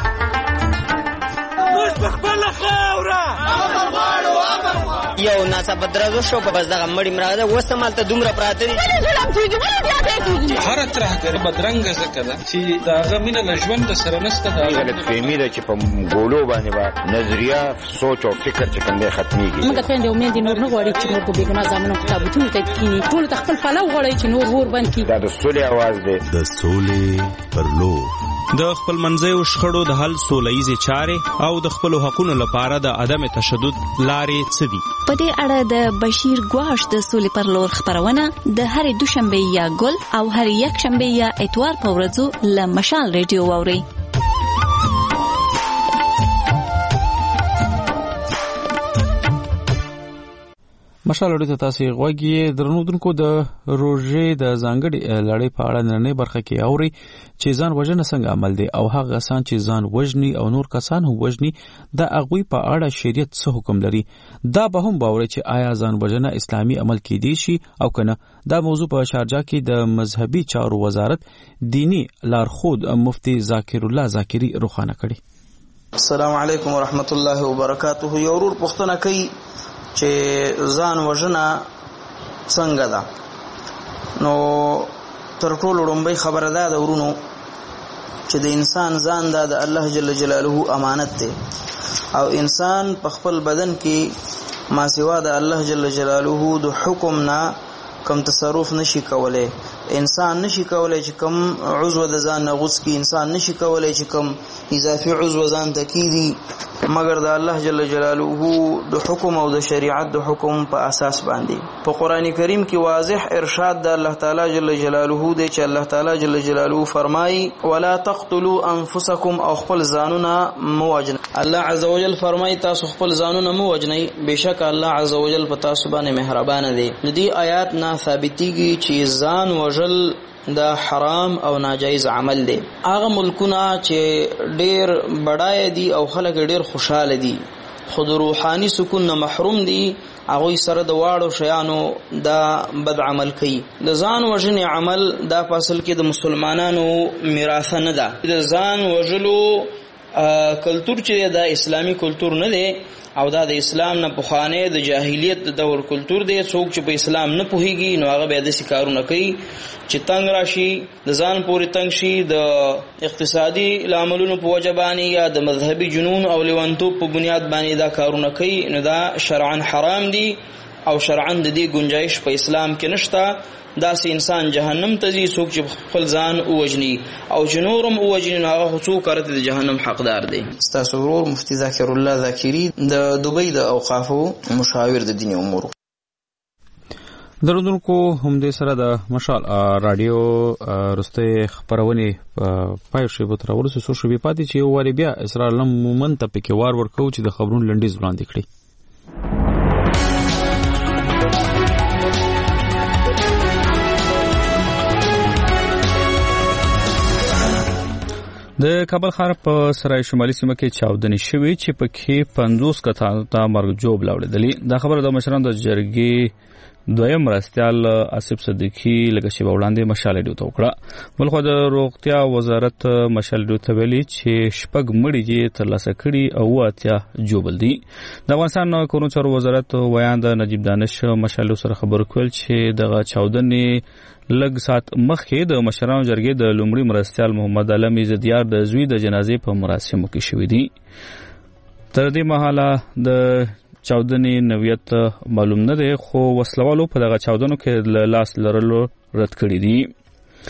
یو ناسا بدرازو شو په بس دغه مړی مراده وسمال ته دومره پراته دي هر طرح کې بدرنګ زکه ده چې دا غمینه لژوند سره نسته دا غلط فهمي ده چې په ګولو باندې با نظریه سوچ او فکر چې کوم دی ختميږي. موږ ته د امید نور نه غواړي چې نور په بیګنا زمونږ کتابونه ته کینی ټول تخپل فلو غواړي چې نور ور باندې دا د سولې आवाज دی. د سولې پر لور د خپل منځیو شخړو د حل سولهییزې چارې او د خپلو حقونو لپاره د عدم تشدد لارې څه دي؟ په دې اړه د بشیر ګواش د سولې پر لور خبرونه د هرې دوشنبه یا ګل او هرې یکشنبه یا اتوار په ورځو له مشال ریډیو واورئ. مشال اړیته تاسو غوږی درنودونکو د روژې د ځانګړي لړۍ په اړه نن برخه کې اوري چې ځان وژنه څنګه عمل دی او هغه کسان چې ځان وژني او نور کسان هم وژني د هغوی په اړه شریعت څه حکم لري. دا به هم باوري چې آیا ځان وژنه اسلامي عمل کېدی شي او کنه. دا موضوع په شارجه کې د مذهبي چارو وزارت دینی لارښود مفتی ذاکر الله ذاکری روښانه کړي. السلام علیکم ورحمت الله وبرکاته. یو ورور پوښتنه کوي چې ځان وژنه څنګه ده. نو تر ټولو لومړی خبره ده د ورونو چې د انسان ځان ده د الله جل جلاله امانت دی او انسان په خپل بدن کې ما سوا د الله جل جلاله د حکم نه کم تصرف نشي کولای. انسان نشي کولای چې کم عضو د ځان نه غوڅ کی، انسان نشي کولای چې کم اضافي عضو ځان ته کیږي مگر د الله جل جلاله د حکم او د شریعت د حکم په اساس باندې. په قران کریم کې واضح ارشاد د الله تعالی جل جلاله دی چې الله تعالی جل جلاله فرمایي ولا تقتلوا انفسکم او خپل ځانونه مو وژنئ. الله عز وجل فرمایي تاسو خپل ځانونه مو وژنئ، بشک الله عز وجل په تاسو باندې مهربان دی. د دې آیات نه ثابتېږي چې ځان وژل دا حرام او ناجایز عمل دی. هغه ملکونه چې ډیر بډای دي او خلک ډیر خوشاله دي خو د روحاني سکون نه محروم دي هغه سره د واړو شیانو دا بد عمل کوي. د ځان وژنې عمل دا په اصل کې د مسلمانانو میراث نه ده. د ځان وژلو کلتور چې دا اسلامی کلتور نه دی او دا د اسلام نه پخوانه د جاهلیت د دور کلتور دی. څوک چې په اسلام نه پوهیږي نو هغه به د سکارونه کوي چې تنگ راشي، د ځان پورې تنگ شي، د اقتصادي لاملونو په وجه باندې یا د مذهبي جنون او لیونتوب په بنیاد باندې دا کارونه کوي. نو دا شرعاً حرام دي او شرعاً د دې گنجائش په اسلام کې نشته. داسې انسان جهنم ته ځي څوک چې خپل ځان ووژني او چې نورم ووژني نو هغه څوک کرته د جهنم حقدار دی. ستاسو ورور مفتی ذاکر الله ذاکری د دوبۍ د اوقافو مشاور د دیني امورو. درودونکو هم دې سره د مشال رادیو رسته خبرونه پای شي به تر ورسې سو شو بي پاتې چې یو وری بیا اسرائیل مومن ته پکې وار ورکو چې د خبرونو لنډیز وړاندې کړي. د کابل ښار په سرای شمالي سیمه کې چاودنې شوې چې پکې پنځوس کسانو ته مرګ جوړ لاوړل. دا خبره د مشرانو د جرګې دویم مرستيال آصف صدیقی لکه چې وړاندې مشال ډیو ته وکړه. بلخو د روغتیا وزارت مشال ډیو ته ویلي چې شپږ مړي یې ترلاسه کړي او اتیا جوړل دي. د افغانستان کورونو چارو وزارت ویان د نجیب دانش مشال سره خبر کول چې دغه چاودنې لږ سات مخکې د مشرانو جرګې د لومړي مرستيال محمد علم عزتیار د زوی د جنازې په مراسمو کې شوې دي. تر دې مهاله د چاودنې نویت معلوم نه دی خو وسلوالو په دغه چاودنو کې لاس لرلو رد کړی دي.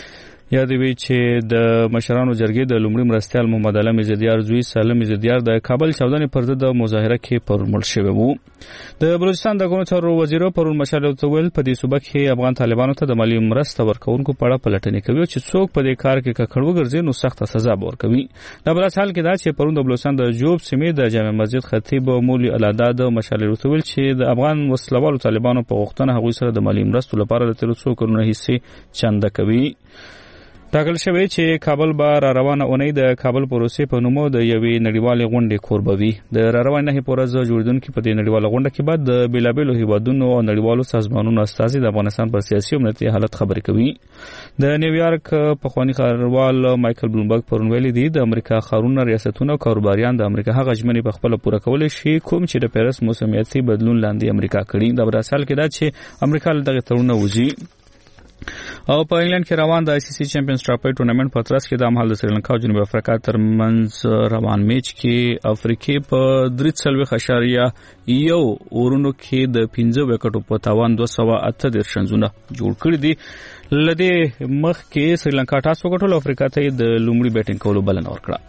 یاد وی چې د مشرانو جرګې د لومړي مرستیال محمد علم عزدیار زوی سالم عزدیار د کابل چاودنې پر ضد د مظاهره کې پر مړ شوی وو. د بلوچستان د ګونو چارو وزیر پرون مشال ویل په دې صوبه کې افغان طالبانو ته د مالی مرسته ورکوونکو په اړه پلټنې کوي چې څوک په دې کار کې ککړ وګرځي نو سخت سزا به ورکوي. دا بل حال کې دا چې پرون د بلوچستان د جوب سیمې د جامع مسجد خطیب مولوی العداد مشال ویل چې د افغان وسلوالو طالبانو په غوښتنه هغوی سره د مالی مرستو لپاره د تیر څو کلونو حصې چنده کوي. ټاکل شوی چې کابل به را روانه اونۍ د کابل پروسې په نومو د یوې نړیوالې غونډې کوربوي. د را روانې نهې په ورځ جوړېدونکې په دې نړیواله غونډه کې بعد د بېلابېلو هیوادونو او نړیوالو سازمانونو استازي د افغانستان پر سیاسي او امنیتي حالت خبرې کوي. د نیویارک پخواني ښاروال مایکل بلومبرګ پرون ویلي دي د امریکا ښارونه ریاستونه او کاروباریان د امریکا هغه ژمنې په خپله پوره کولی شي کوم چې د پیرس موسمیاتي بدلون لاندې امریکا کړي. د براسل کې دا چې امریکا له دغې تړونونه وځي. او په انګلند کې روان د آی سی سی چمپیونز ټرافي ټورنمنت په ترڅ کې د امهال د سریلانکا او جنوبي افریقا ترمنځ روان میچ کې افریقې په درې څلوېښت اعشاریه یو اورونو کې د پنځه وکټو په تاوان دوه سوه اته دېرش رنزونه جوړ کړي دي. له دې مخکې سریلانکا ټاس وګټلو، افریقا ته یې د لومړي بیټینګ کولو بلنه ورکړه.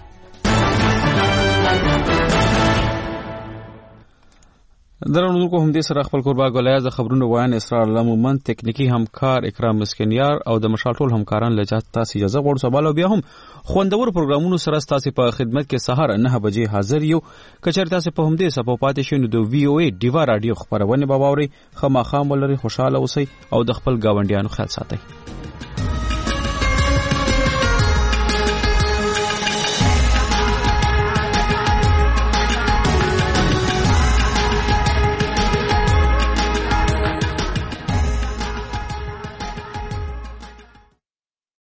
درنو کو هم دې سره خپل قربا غولیاز د خبرونو وایان اسرار لمومن تکنیکی همکار اکرام مسکنیار او د مشال ټول همکاران لجات تاسو اجازه غوړ سوال او بیا هم خوندور پروګرامونو سره تاسو په خدمت کې سهار نه بجې حاضر یو. کچر تاسو په هم دې سپو پاتې شئ نو د وی او ای ډیوا رادیو خبرونه به واوري. خامخا مولري خوشاله اوسئ او د خپل گاونډیانو خیال ساتئ.